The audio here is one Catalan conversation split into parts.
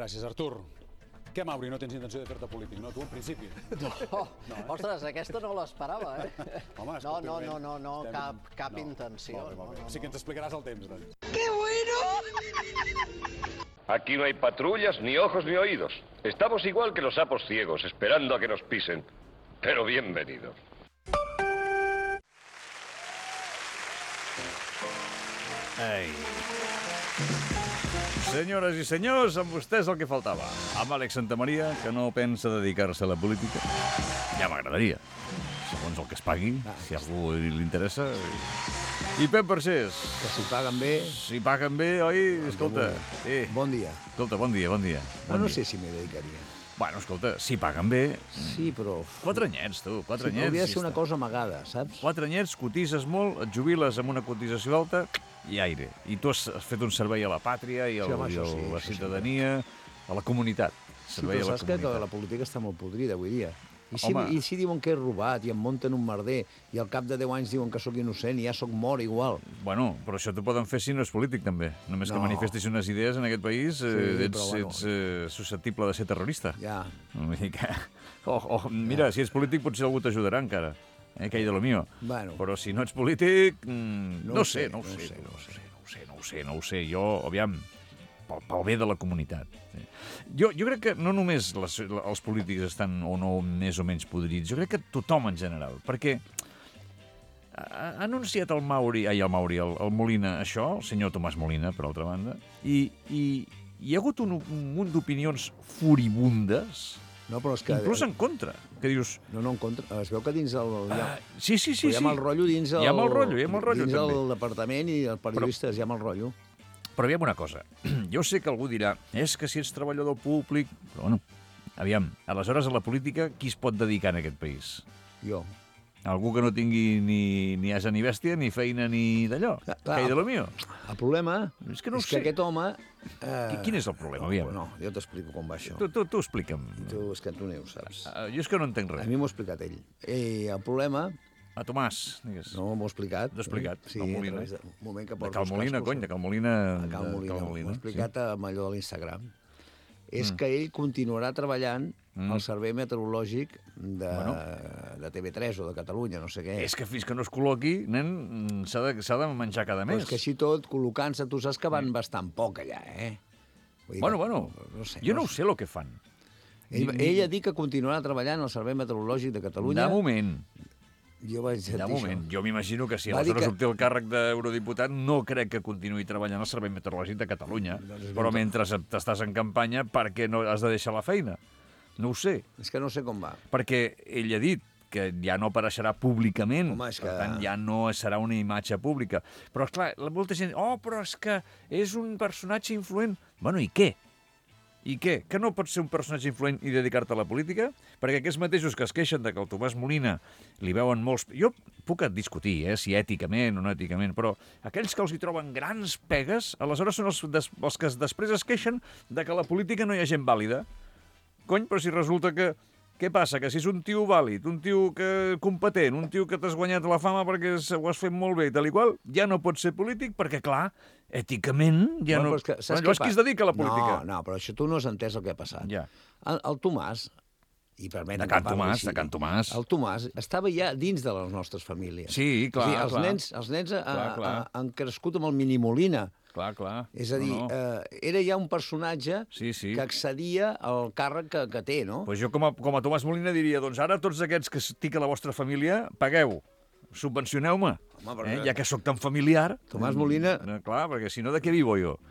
Gràcies, Artur. Què, Mauri, no tens intenció de fer-te polític, no? Tu, en principi. No, ostres, aquesta no l'esperava, Home, No, cap intenció. Molt bé. Sí que ens explicaràs el temps, doncs. ¡Qué bueno! Aquí no hay patrullas, ni ojos, ni oídos. Estamos igual que los sapos ciegos, esperando a que nos pisen. Pero bienvenidos. Ei. Senyores i senyors, amb vostès el que faltava. Amb Àlex Santamaria, que no pensa dedicar-se a la política. Ja m'agradaria, segons el que es pagui, si a algú li interessa. I Pep Barxés. Que si paguen bé... Si paguen bé, oi? Escolta. Bon dia. Escolta, bon dia. No sé si m'hi dedicaria. Bueno, escolta, si paguen bé... Sí, però... 4 anyets, tu, 4 anyets. Hauria de ser una cosa amagada, saps? 4 anyets, cotises molt, et jubiles amb una cotització alta i aire. I tu has fet un servei a la pàtria i a la ciutadania, a la comunitat. Sí, però saps que la política està molt podrida avui dia. I si diuen que he robat i em munten un merder i al cap de 10 anys diuen que sóc innocent i ja sóc mort igual. Bueno, però això t'ho poden fer si no és polític, també. Només que manifestis unes idees en aquest país, ets susceptible de ser terrorista. Ja. Mira, si ets polític potser algú t'ajudarà encara. Que hi de lo mío. Bueno. Però si no ets polític... No ho sé. Jo, aviam, pel bé de la comunitat. Jo crec que no només els polítics estan o no més o menys podrits, jo crec que tothom en general, perquè ha anunciat el Molina això, el senyor Tomàs Molina, per altra banda, i hi ha hagut un munt d'opinions furibundes, inclús en contra, que dius... No, en contra. Es veu que dins el... Sí. Hi ha mal rotllo dins el... Hi ha mal rotllo, dins el departament i els periodistes hi ha mal rotllo. Però aviam una cosa, jo sé que algú dirà, és que si ets treballador públic... Però bueno, aviam, aleshores a la política qui es pot dedicar en aquest país? Jo. Algú que no tingui ni asa ni bèstia, ni feina ni d'allò. Que hi de lo mío. El problema és que aquest home... Quin és el problema, aviam? No, jo t'explico com va això. Tu explica'm. És que tu no ho saps. Jo és que no entenc res. A mi m'ho ha explicat ell. El problema... A Tomàs, digues. No, m'ho ha explicat. T'ho ha explicat. Sí, un moment que porto de Cal Molina, cony, de Cal Molina. M'ho ha explicat amb allò de l'Instagram. És que ell continuarà treballant al servei meteorològic de TV3 o de Catalunya, no sé què. És que fins que no es col·loqui, nen, s'ha de menjar cada mes. Però és que així tot, col·locant-se, tu saps que van bastant poc allà, Bueno, jo no ho sé el que fan. Ell ha dit que continuarà treballant al servei meteorològic de Catalunya. De moment. Jo vaig sentir això. Jo m'imagino que si aleshores obté el càrrec d'eurodiputat no crec que continuï treballant al Servei Meteorològic de Catalunya. Però mentre estàs en campanya, per què no has de deixar la feina? No ho sé. És que no sé com va. Perquè ell ha dit que ja no apareixerà públicament, per tant ja no serà una imatge pública. Però, esclar, molta gent... però és que és un personatge influent. Bueno, i què? I què? Que no pots ser un personatge influent i dedicar-te a la política? Perquè aquests mateixos que es queixen de que el Tomàs Molina li veuen molts... Jo puc discutir, si èticament o no èticament, però aquells que els hi troben grans pegues, aleshores són els que després es queixen de que a la política no hi ha gent vàlida. Cony, però si resulta que... Què passa? Que si és un tio vàlid, un tio competent, un tio que t'has guanyat la fama perquè ho has fet molt bé i tal i qual, ja no pots ser polític perquè, clar, èticament ja no... Llavors qui es dedica a la política? No, però això tu no has entès el que ha passat. Ja. El Tomàs... De Can Tomàs. El Tomàs estava ja dins de les nostres famílies. Sí, clar. Els nens han crescut amb el Mini Molina. Clar. És a dir, era ja un personatge que accedia al càrrec que té, no? Pues jo com a Tomàs Molina diria, doncs ara tots aquests que estic a la vostra família, pagueu, subvencioneu-me, ja que sóc tan familiar. Tomàs Molina... Clar, perquè si no, de què vivo jo?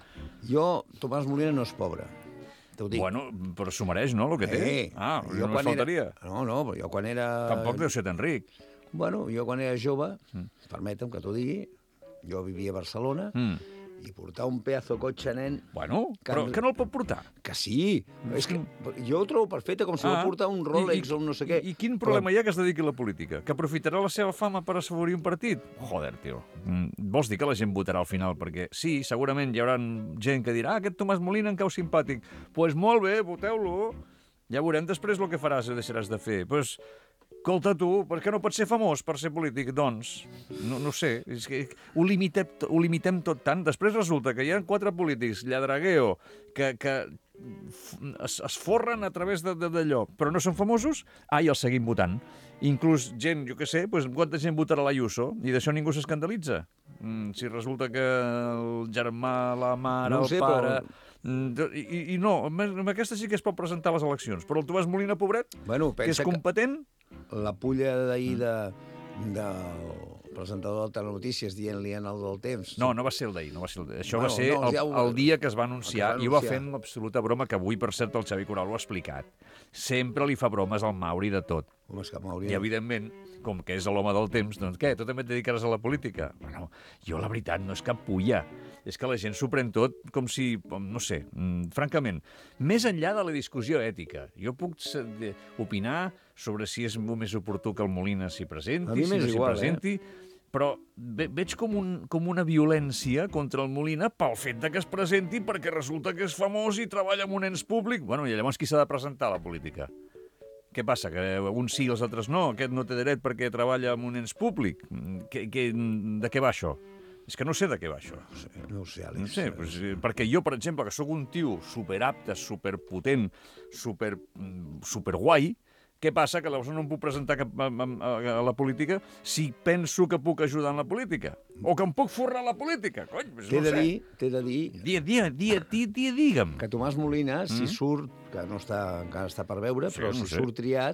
Tomàs Molina no és pobre. Bueno, però s'ho mereix, no, el que té? Jo no faltaria. No, però jo quan era... Tampoc deu ser tan ric. Bueno, jo quan era jove, permetem que t'ho digui, jo vivia a Barcelona, i portar un pedazo de cotxe, nen... Bueno, però que no el pot portar? Que sí. És que jo ho trobo perfecte, com si vol portar un Rolex o un no sé què. I quin problema hi ha que es dediqui a la política? Que aprofitarà la seva fama per assaborir un partit? Joder, tio. Vols dir que la gent votarà al final? Perquè sí, segurament hi haurà gent que dirà aquest Tomàs Molina em cau simpàtic. Doncs molt bé, voteu-lo. Ja veurem després el que faràs o deixaràs de fer. Escolta, tu, per què no pots ser famós per ser polític? Doncs, no sé, és que ho limitem tot tant. Després resulta que hi ha 4 polítics, lladregueo, que es forren a través d'allò, però no són famosos, i els seguim votant. Inclús gent, jo què sé, quanta gent votarà l'Ayuso i d'això ningú s'escandalitza. Si resulta que el germà, la mare, el pare... I no, amb aquesta sí que es pot presentar a les eleccions, però el Tomàs Molina, pobret, que és competent... La pulla d'ahir del presentador del Telenotícies dient-li en el del temps... No va ser el d'ahir, Això va ser el dia que es va anunciar, i ho va fer amb absoluta broma, que avui, per cert, el Xavi Coral ho ha explicat. Sempre li fa bromes al Mauri de tot. Home, és que Mauri... I, evidentment, com que és l'home del temps, doncs què, tu també et dedicaràs a la política? Bueno, jo, la veritat, no és cap pulla. És que la gent s'ho pren tot com si, no sé, francament, més enllà de la discussió ètica. Jo puc opinar sobre si és més oportú que el Molina s'hi presenti, si no s'hi presenti, però veig com una violència contra el Molina pel fet que es presenti perquè resulta que és famós i treballa en un ens públic. Bueno, i llavors qui s'ha de presentar a la política? Què passa, que uns sí i els altres no? Aquest no té dret perquè treballa en un ens públic? De què va això? És que no sé de què va això. No ho sé, Àlex. No sé, perquè jo, per exemple, que sóc un tio superapte, superpotent, superguai, què passa? Que llavors no em puc presentar a la política si penso que puc ajudar en la política? O que em puc forrar a la política? Cony, no sé. T'he de dir... Digue'm. Que Tomàs Molina, si surt, que no està, encara està per veure, però si surt triat,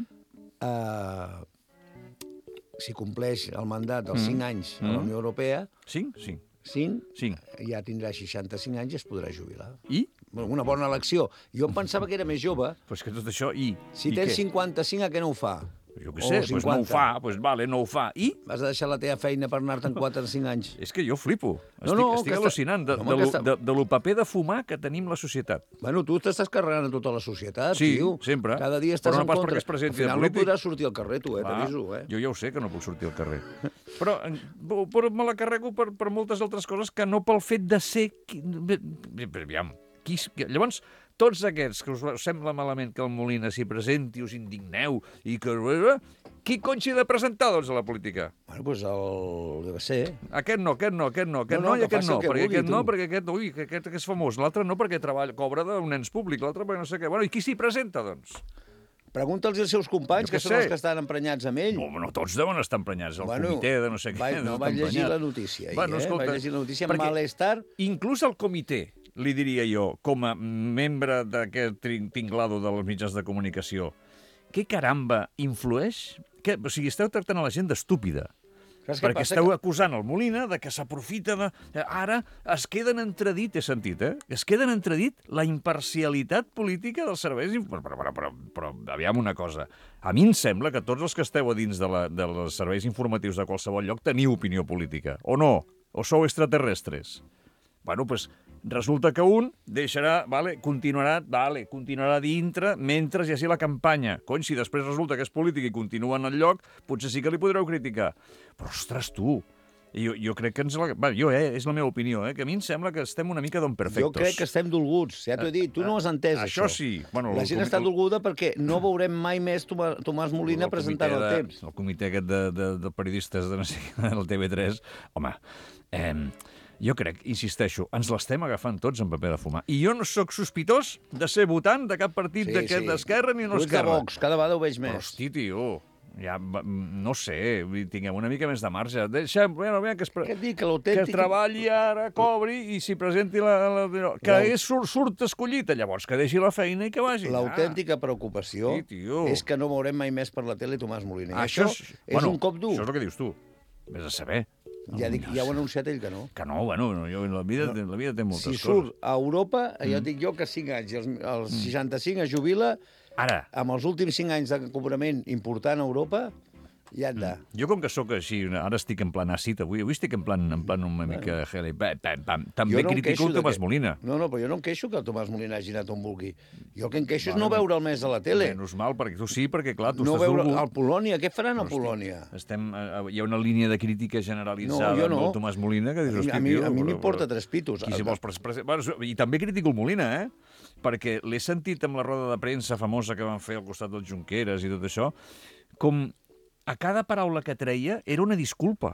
si compleix el mandat dels 5 anys a la Unió Europea... 5? 5, ja tindrà 65 anys i es podrà jubilar. I? Una bona elecció. Jo em pensava que era més jove. Però és que tot això, i? Si tens 55, a què no ho fa? Jo què sé, doncs no ho fa, doncs vale, no ho fa. I? Vas a deixar la teva feina per anar-te'n 4 o 5 anys. És que jo flipo. Estic al·lucinant de lo paper de fumar que tenim la societat. Bueno, tu t'estàs carregant a tota la societat, tio. Sí, sempre. Cada dia estàs en contra. Però no pas perquè es presenti de polític. Al final no podràs sortir al carrer, tu, t'aviso, Jo ja ho sé que no puc sortir al carrer. Però me la carrego per moltes altres coses que no pel fet de ser... Aviam, llavors... Tots aquests que us sembla malament que el Molina s'hi presenti, us indigneu, i que... Qui cony s'hi ha de presentar, doncs, a la política? Bueno, doncs el que sé. Aquest no, i aquest no, perquè aquest és famós, l'altre no, perquè cobra d'un ens públic, l'altre perquè no sé què. Bueno, i qui s'hi presenta, doncs? Pregunta'ls als seus companys, que són els que estan emprenyats amb ell. No, tots deuen estar emprenyats, el comitè de no sé què. No, vaig llegir la notícia, vaig llegir la notícia amb malestar. Inclús el comitè, li diria jo, com a membre d'aquest tinglado dels mitjans de comunicació, què caramba influeix? O sigui, esteu tractant a la gent d'estúpida. Perquè esteu acusant el Molina de que s'aprofita de... Ara es queda en entredit, he sentit, es queda en entredit la imparcialitat política dels serveis... Però aviam una cosa. A mi em sembla que tots els que esteu a dins dels serveis informatius de qualsevol lloc teniu opinió política, o no? O sou extraterrestres? Bueno, doncs resulta que un continuarà dintre mentre hi hagi la campanya. Cony, si després resulta que és polític i continua en el lloc, potser sí que li podreu criticar. Però, ostres, tu, jo crec que és la meva opinió, que a mi em sembla que estem una mica d'on perfectos. Jo crec que estem dolguts, ja t'ho he dit, tu no has entès això. Això sí. La gent està dolguda perquè no veurem mai més Tomàs Molina presentant el temps. El comitè aquest de periodistes de la TV3, home... Jo crec, insisteixo, ens l'estem agafant tots en paper de fumar. I jo no sóc sospitós de ser votant de cap partit d'esquerra ni no esquerra. Tu ets de Vox, cada vegada ho veig més. Però, hosti, tio, ja, no sé, tinguem una mica més de marge. Deixem, que es treballi ara, cobri i s'hi presenti que surt escollit, llavors que deixi la feina i que vagi. L'autèntica preocupació és que no veurem mai més per la tele Tomàs Molina. Això és un cop dur. Això és el que dius tu. Vés a saber. Ja ho ha anunciat ell que no. Que no, bueno, la vida té moltes coses. Si surt a Europa, ja dic jo que 5 anys, els 65 es jubila, amb els últims 5 anys de cobrament important a Europa, ja anda. Jo, com que sóc així, ara estic en plan àcid avui estic en plan una mica... També critico el Tomàs Molina. No, però jo no em queixo que el Tomàs Molina hagi anat on vulgui. Jo el que em queixo és no veure'l més a la tele. Menys mal, perquè tu sí, perquè clar, tu estàs dolgut. No veure al Polònia, què faran a Polònia? Hi ha una línia de crítica generalitzada amb el Tomàs Molina que dius, a mi m'importa 3 pitos. I també critico el Molina, perquè l'he sentit amb la roda de premsa famosa que van fer al costat dels Junqueras i tot això, com a cada paraula que treia era una disculpa.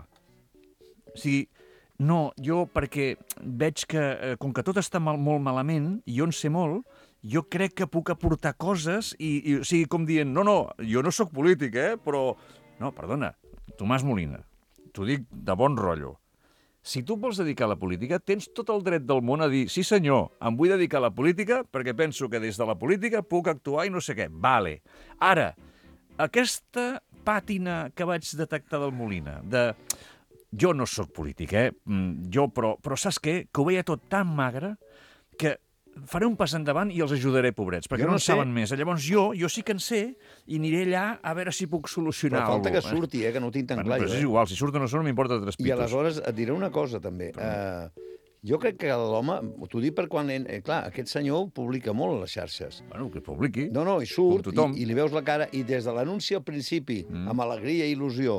O sigui, no, jo perquè veig que, com que tot està molt malament, i jo en sé molt, jo crec que puc aportar coses i o sigui, com dient, no, jo no sóc polític, però... No, perdona, Tomàs Molina, t'ho dic de bon rotllo. Si tu vols dedicar a la política, tens tot el dret del món a dir, sí senyor, em vull dedicar a la política perquè penso que des de la política puc actuar i no sé què. Vale. Ara, aquesta pàtina que vaig detectar del Molina, de... Jo no sóc polític, però saps què? Que ho veia tot tan magre que faré un pas endavant i els ajudaré, pobrets, perquè no en saben més. Llavors jo sí que en sé i aniré allà a veure si puc solucionar alguna cosa. Però falta que surti, que no ho tinc tan clar. Però és igual, si surt o no surt, no m'importa tres pitos. I aleshores et diré una cosa, també. Jo crec que l'home, t'ho dic per quan... Clar, aquest senyor publica molt a les xarxes. Bueno, que publiqui. No, i surt, i li veus la cara, i des de l'anunci al principi, amb alegria i il·lusió,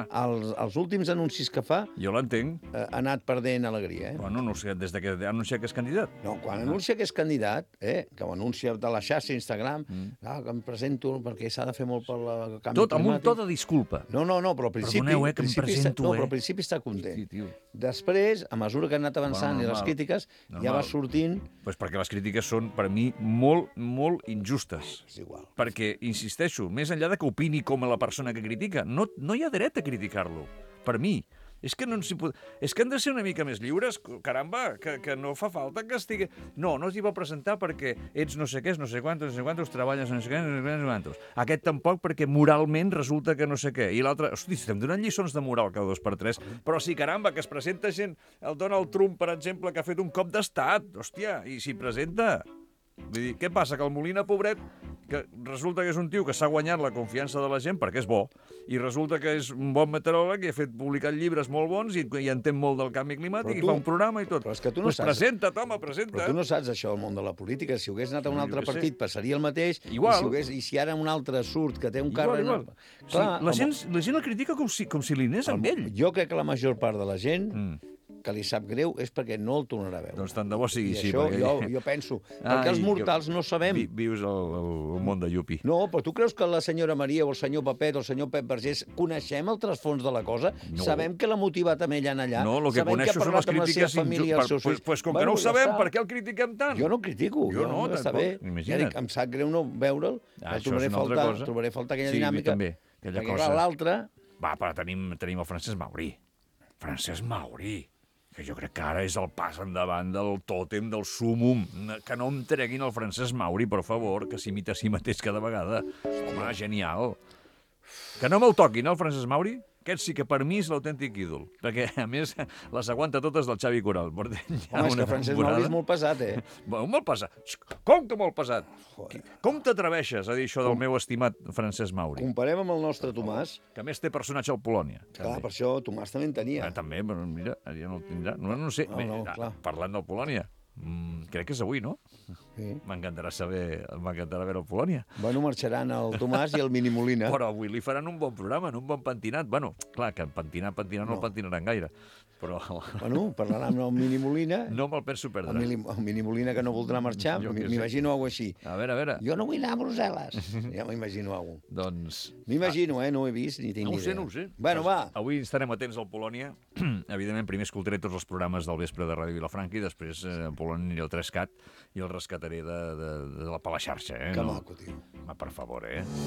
els últims anuncis que fa... Jo l'entenc. Ha anat perdent alegria, Bueno, no sé, des que ha anunciat que és candidat. No, quan anuncia que és candidat, que ho anuncia de la xarxa Instagram, que em presento perquè s'ha de fer molt per la canvi climàtic... Tot amb un to de disculpa. No, però al principi... Perdoneu, que em presento, No, però al principi està content. Després, a mesura que ha anat avançant i les crítiques, ja va sortint... Pues perquè les crítiques són, per mi, molt, molt injustes. És igual. Perquè, insisteixo, més enllà de que opini com a la persona que critica, no hi ha dret a criticar-lo. Per mi. És que han de ser una mica més lliures, caramba, que no fa falta que estigui... No t'hi va presentar perquè ets no sé què, no sé quantos, treballes no sé què, no sé quantos. Aquest tampoc perquè moralment resulta que no sé què. I l'altre, hosti, estem donant lliçons de moral cada 2 per 3, però sí, caramba, que es presenta gent, el Donald Trump, per exemple, que ha fet un cop d'estat, hòstia, i s'hi presenta... Vull dir, què passa? Que el Molina, pobret, que resulta que és un tio que s'ha guanyat la confiança de la gent perquè és bo, i resulta que és un bon meteoròleg i ha publicat llibres molt bons i entén molt del canvi climàtic i fa un programa i tot. Però és que tu no saps... Presenta't, home, presenta't. Però tu no saps això del món de la política. Si hagués anat a un altre partit passaria el mateix, i si ara un altre surt que té un càrrec... La gent el critica com si li anés amb ell. Jo crec que la major part de la gent que li sap greu és perquè no el tornarà a veure. Doncs tant de bo sigui així. I això jo penso, perquè els mortals no sabem... Vius el món de Yupi. No, però tu creus que la senyora Maria o el senyor Pepet o el senyor Pep Vergés coneixem el trasfons de la cosa? No. Sabem que l'ha motivat amb ell allà? No, el que coneixo són les crítiques injustes. Pues com que no ho sabem, per què el critiquem tant? Jo no critico. Jo no, tampoc. Imagina't. Em sap greu no veure'l, trobaré a faltar aquella dinàmica. Sí, també. Perquè clar, l'altre... Va, però tenim el Francesc Mauri. Francesc Mauri. Que jo crec que ara és el pas endavant del tòtem, del súmum. Que no em treguin el Francesc Mauri, per favor, que s'imita a si mateix cada vegada. Home, genial. Que no me'l toquin, el Francesc Mauri? Aquest sí que per mi és l'autèntic ídol. Perquè, a més, les aguanta totes del Xavi Coral. Home, és que Francesc Mauri és molt pesat, Molt pesat. Com que molt pesat? Com t'atreveixes a dir això del meu estimat Francesc Mauri? Comparem amb el nostre Tomàs. Que a més té personatge al Polònia. Clar, per això Tomàs també en tenia. També, però mira, ja no el tindrà. No sé. Parlant del Polònia, crec que és avui, no? Sí. M'encantarà veure el Polònia. Bueno, marxaran el Tomàs i el Mini Molina. Però avui li faran un bon programa, un bon pentinat. Bueno, clar, que pentinar no el pentinaran gaire. Però... Bueno, parlaran amb el Mini Molina. No me'l penso perdre. El Mini Molina que no voldrà marxar, m'imagino alguna així. A veure. Jo no vull anar a Brussel·les. Ja m'imagino alguna cosa. Doncs... M'imagino, no ho he vist ni tinc idea. No ho sé. Bueno, va. Avui estarem atents al Polònia. Evidentment, primer escoltaré tots els programes del vespre de Ràdio Vilafranca i després a Polònia aniré al 3CAT i el rescataré per la xarxa, Que maco, tio. Per favor,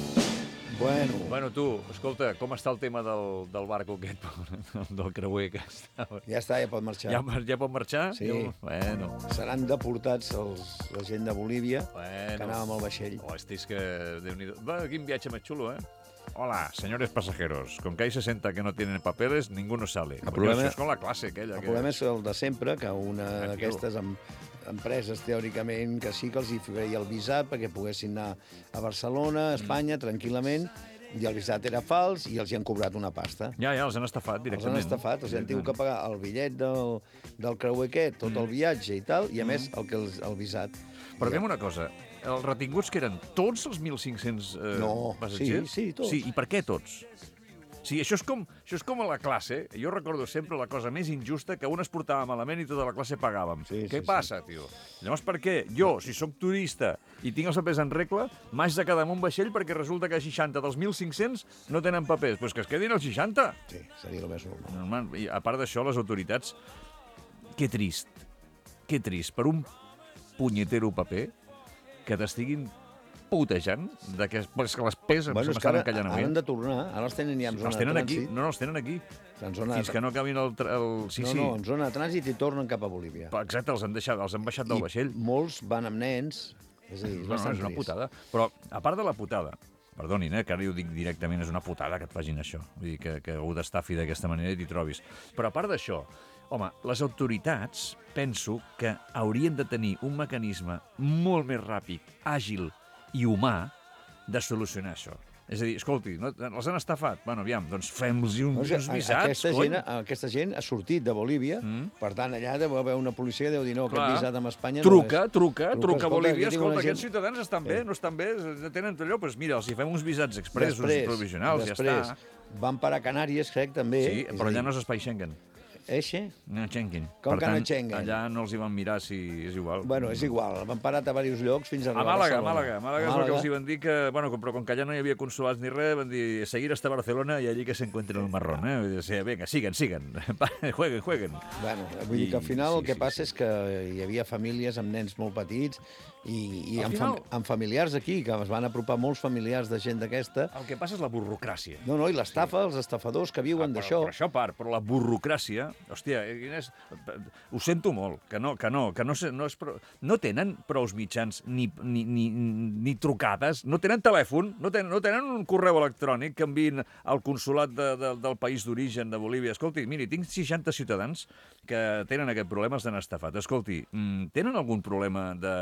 Bueno, tu, escolta, com està el tema del barco aquest, del creuer que estava? Ja està, ja pot marxar. Ja pot marxar? Sí. Bueno. Seran deportats la gent de Bolívia, que anava amb el vaixell. Hosti, és que Déu-n'hi-do. Va, quin viatge més xulo, Hola, señores pasajeros. Con que hay 60 que no tienen papeles, ninguno sale. Això és com la classe aquella. El problema és el de sempre, que una d'aquestes empreses, teòricament, que sí que els hi feia el visat perquè poguessin anar a Barcelona, a Espanya, tranquil·lament, i el visat era fals i els hi han cobrat una pasta. Ja, els han estafat directament. Els han estafat, han tingut que pagar el bitllet del creuer aquest, tot el viatge i tal, i a més el visat. Però diguem una cosa, els retinguts que eren tots els 1.500 passatgers? Sí, tots. Sí, i per què tots? Sí, això és com a la classe. Jo recordo sempre la cosa més injusta, que un es portava malament i tota la classe pagàvem. Què passa, tio? Llavors, per què? Jo, si sóc turista i tinc els papers en regla, m'haig de quedar en un vaixell perquè resulta que 60 dels 1.500 no tenen papers. Doncs que es quedin els 60. Sí, seria el més normal. I a part d'això, les autoritats... Que trist. Que trist. Per un punyetero paper que t'estiguin putejant de que les peses m'estan encallant a mi. Ara han de tornar, ara els tenen ja en zona de trànsit. No, els tenen aquí. Fins que no acabin el... No, en zona de trànsit i tornen cap a Bolívia. Exacte, els han baixat del vaixell. I molts van amb nens, és a dir, és bastant una putada. Però, a part de la putada, perdonin, que ara ho dic directament, és una putada que et facin això. Vull dir, que algú t'estafi d'aquesta manera i t'hi trobis. Però a part d'això, home, les autoritats penso que haurien de tenir un mecanisme molt més ràpid, àgil i humà de solucionar això. És a dir, escolti, els han estafat? Bueno, aviam, doncs fem-los uns visats, Aquesta gent ha sortit de Bolívia, per tant, allà deu haver una policia que deu dir, no, aquest visat amb Espanya... Truca a Bolívia, escolta, aquests ciutadans estan bé, no estan bé, tenen allò, doncs mira, els hi fem uns visats expressos, uns provisionals, ja està. Després van parar a Canàries, crec, també. Sí, però allà no és espai Schengen. Eixe? No Schengen. Com que no Schengen? Allà no els hi van mirar si és igual. Bueno, és igual. Van parar a diversos llocs fins a arribar a Barcelona. A Màlaga és el que els hi van dir que... Bueno, però com que allà no hi havia consulats ni res, van dir seguir hasta Barcelona i allí que s'encuentren el marrón. Vinga, siguen. Jueguen. Bueno, vull dir que al final el que passa és que hi havia famílies amb nens molt petits i amb familiars aquí, que es van apropar molts familiars de gent d'aquesta. El que passa és la burocràcia. No, i l'estafa, els estafadors que viuen d'això. Per això part, però la burocràcia... Hòstia, ho sento molt, que no tenen prous mitjans ni trucades, no tenen telèfon, no tenen un correu electrònic que enviïn al consulat del país d'origen de Bolívia. Escolti, miri, tinc 60 ciutadans que tenen aquest problema, els han estafat. Escolti, tenen algun problema de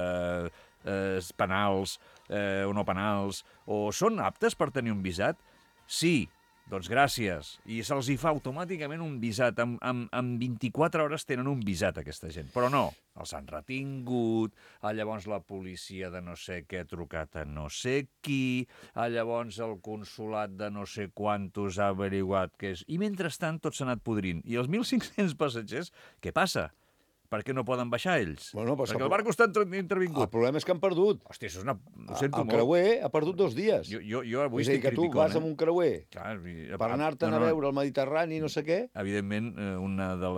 penals o no penals, o són aptes per tenir un visat? Sí. Doncs gràcies. I se'ls hi fa automàticament un visat. En 24 hores tenen un visat, aquesta gent. Però no, els han retingut, llavors la policia de no sé què ha trucat a no sé qui, llavors el consulat de no sé quantos ha averiguat què és. I mentrestant tot s'ha anat podrint. I els 1.500 passatgers, què passa? Per què no poden baixar ells? Perquè el barco està intervingut. El problema és que han perdut. Hòstia, això és una... Ho sento molt. El creuer ha perdut 2 dies. Jo avui estic criticant. És a dir, que tu vas amb un creuer per anar-te'n a veure el Mediterrani, no sé què. Evidentment, una de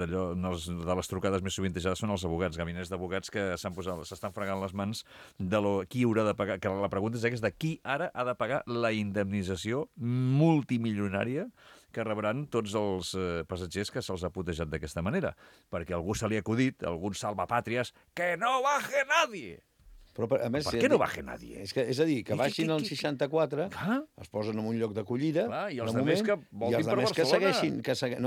les trucades més sovintejades són els abogats, gabinets d'abogats que s'estan fregant les mans de qui haurà de pagar. Que la pregunta és de qui ara ha de pagar la indemnització multimilionària que rebran tots els passatgers que se'ls ha putejat d'aquesta manera. Perquè algú se li ha acudit, algun salvapàtries, que no baje nadie! Però, a més, per què no baje nadie? És a dir, que baixin el 64, es posen en un lloc d'acollida, i els altres que voltin per Barcelona. Que segueixin,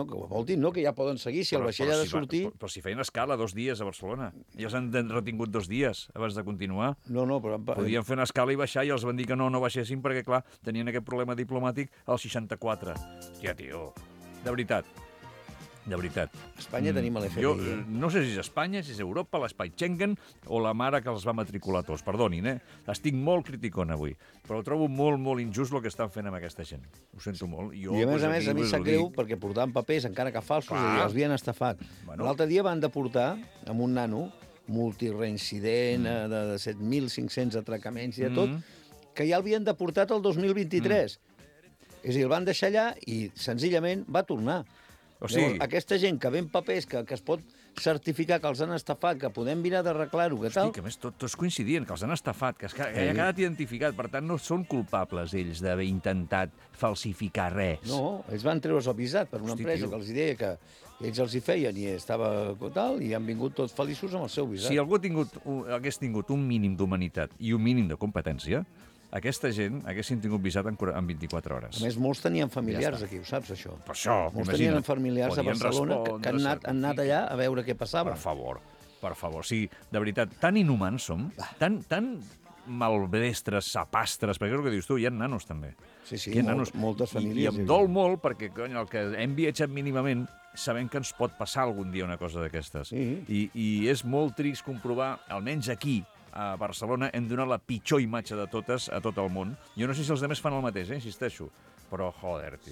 que ja poden seguir, si el vaixell ha de sortir... Però si feien escala 2 dies a Barcelona, i els han retingut 2 dies abans de continuar. No, però... Podien fer una escala i baixar, i els van dir que no baixessin, perquè, clar, tenien aquest problema diplomàtic al 64. Hòstia, tio, de veritat. De veritat. A Espanya tenim l'FMI. Jo no sé si és Espanya, si és Europa, l'espai Schengen o la mare que els va matricular tots. Perdonin, Estic molt criticón avui, però trobo molt, molt injust el que estan fent amb aquesta gent. Ho sento molt. I a més, a mi sap greu perquè portaven papers, encara que falsos, i els havien estafat. L'altre dia van deportar amb un nano multireincident de 7.500 atracaments i de tot, que ja l'havien deportat el 2023. És a dir, el van deixar allà i senzillament va tornar. O sigui, aquesta gent que ven papers, que es pot certificar que els han estafat, que podem mirar d'arreglar-ho, que tal... Hosti, que més tots coincidien, que els han estafat, que ja ha quedat identificat. Per tant, no són culpables ells d'haver intentat falsificar res. No, ells van treure's el visat per una empresa que els deia que ells els hi feien i estava tal, i han vingut tots feliços amb el seu visat. Si algú hagués tingut un mínim d'humanitat i un mínim de competència, aquesta gent haguessin tingut visat en 24 hores. A més, molts tenien familiars aquí, ho saps, això? Per això, molts tenien familiars a Barcelona que han anat allà a veure què passava. Per favor. Sí, de veritat, tan inhumans som, tan malvestres, sapastres, perquè és el que dius tu, hi ha nanos també. Sí, moltes famílies. I em dol molt perquè, cony, el que hem viatjat mínimament sabem que ens pot passar algun dia una cosa d'aquestes. I és molt trist comprovar, almenys aquí, a Barcelona, hem donat la pitjor imatge de totes a tot el món. Jo no sé si els altres fan el mateix, insisteixo. Però, joder, tio,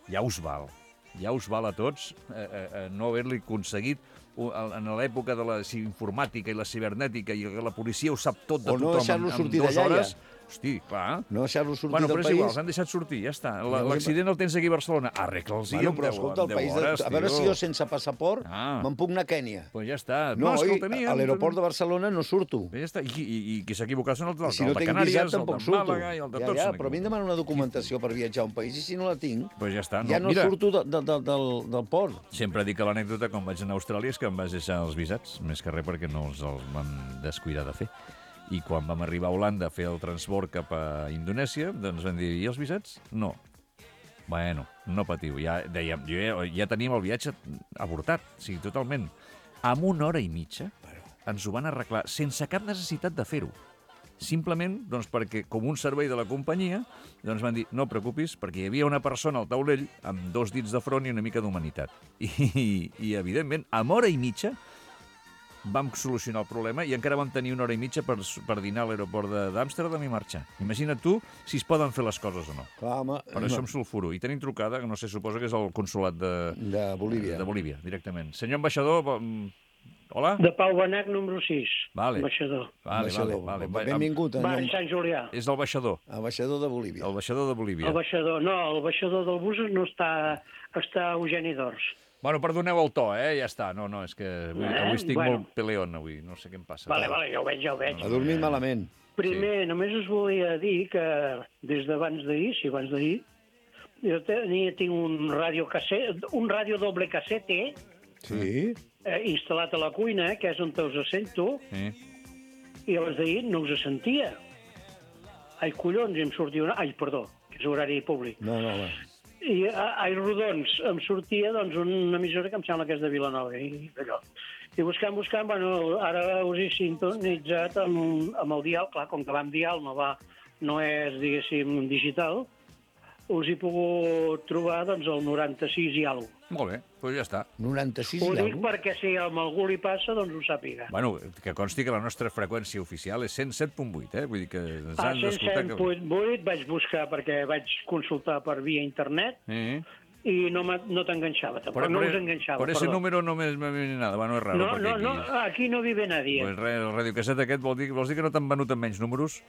ja us val a tots no haver-li aconseguit en l'època de la informàtica i la cibernètica i la policia ho sap tot de tothom no deixar-lo sortir en 2 d'allà, hores. Hosti, clar. No deixar-lo sortir Bueno, del però és país. igual, s'han deixat sortir, ja està. L'accident el tens aquí a Barcelona. Arregla'ls Bueno, però escolta, el país hores, a veure tio. si jo sense passaport me'n puc anar a Kènia. Pues ja està. No, escolta, a l'aeroport de Barcelona no surto. Ja està. I qui s'ha equivocat són els Si no de tinc Canàries, visat el tampoc de surto. Màlaga i el de tots. Ja, però a mi em demanen una documentació per viatjar a un país i si no la tinc, Pues ja està. ja no Mira, surto del port. sempre dic que l'anècdota quan vaig anar a Austràlia és que em vaig deixar els visats, més que res perquè no els vam descuidar de fer. I quan vam arribar a Holanda a fer el transbord cap a Indonèsia, doncs vam dir, i els visats? No. Bueno, no patiu, ja teníem el viatge avortat, o sigui, totalment. En 1 hora i mitja ens ho van arreglar sense cap necessitat de fer-ho. Simplement, doncs, perquè com un servei de la companyia, doncs van dir, no et preocupis, perquè hi havia una persona al taulell amb 2 dits de front i una mica d'humanitat. I evidentment, en 1 hora i mitja vam solucionar el problema i encara vam tenir 1 hora i mitja per dinar a l'aeroport d'Amsterdam i marxar. Imagina't tu si es poden fer les coses o no. Clar, home, Per això em sulfuro. I tenim trucada, que no sé, suposo que és el consolat de Bolívia. De Bolívia, directament. Senyor ambaixador, hola? De Pau Benac, número 6. Vale. Ambaixador. Vale. Benvingut. Barri Sant Julià. És l'ambaixador. Ambaixador de Bolívia. El baixador de Bolívia. El baixador del bus no està a Eugeni d'Ors. Bueno, perdoneu el to, ja està. No, és que avui estic molt peleón, avui. No sé què em passa. Vale, ja ho veig. Ha dormit malament. Primer, només us volia dir que des d'abans d'ahir, jo tinc un ràdio doble cassette Sí? instal·lat a la cuina, que és on us sento, i a les d'ahir no us sentia. Ai, collons, em sortia perdó, que és horari públic. No, va. I a Rodons em sortia una emissora que em sembla que és de Vilanova i d'allò. I buscant, bueno, ara us he sintonitzat amb el dial, clar, com que va amb dial, no és, diguéssim, digital, us he pogut trobar, el 96 i alguna cosa. Molt bé, doncs ja està. 96 Ho i dic alguna perquè si a algú li passa, ho sàpiga. Bueno, que consti que la nostra freqüència oficial és 107.8, Vull dir que ens han d'escoltar... 107.8 vaig buscar perquè vaig consultar per via internet i no t'enganxava, tampoc. No us enganxava, Por ese número no me viene nada, bueno, és raro. Aquí no vive nadie. Pues el radiocasset aquest vols dir que no t'han venut amb menys números?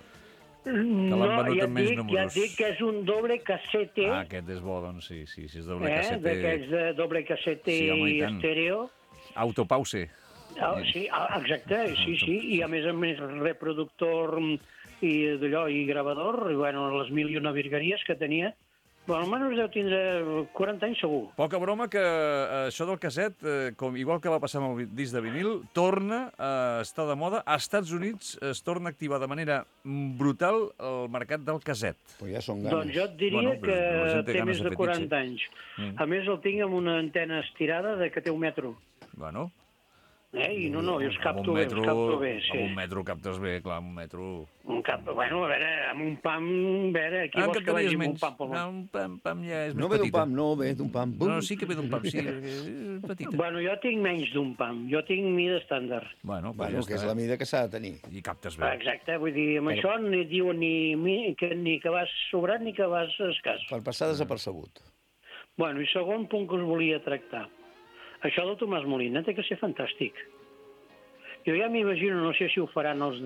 No, ja et dic que és un doble cassette. Aquest és bo, doncs sí, és doble cassette. D'aquests de doble cassette i estèreo. Autopause. Sí, exacte, sí. I a més reproductor i d'allò, i gravador, i bueno, les 1001 virgueries que tenia. Bueno, almenys deu tindre 40 anys segur. Poca broma que això del casset, igual que va passar amb el disc de vinil, torna a estar de moda. A Estats Units es torna a activar de manera brutal el mercat del casset. Però ja són ganes. Doncs jo et diria que té més de 40 anys. A més, el tinc amb una antena estirada que té 1 metro. Bueno. I no, jo capto bé, sí. Amb 1 metro captes bé, clar, amb 1 metro... Bueno, a veure, amb un pam, a veure, qui vols que vagi amb un pam pel món? Un pam ja és més petita. No ve d'un pam. No, sí que ve d'un pam, sí, petita. Bueno, jo tinc menys d'un pam, jo tinc mida estàndard. Bueno, que és la mida que s'ha de tenir. I captes bé. Exacte, vull dir, amb això ni diuen ni que vas sobrat ni que vas escàs. Per passar desapercebut. Bueno, i segon punt que us volia tractar. Això del Tomàs Molina té que ser fantàstic. Jo ja m'imagino, no sé si ho faran els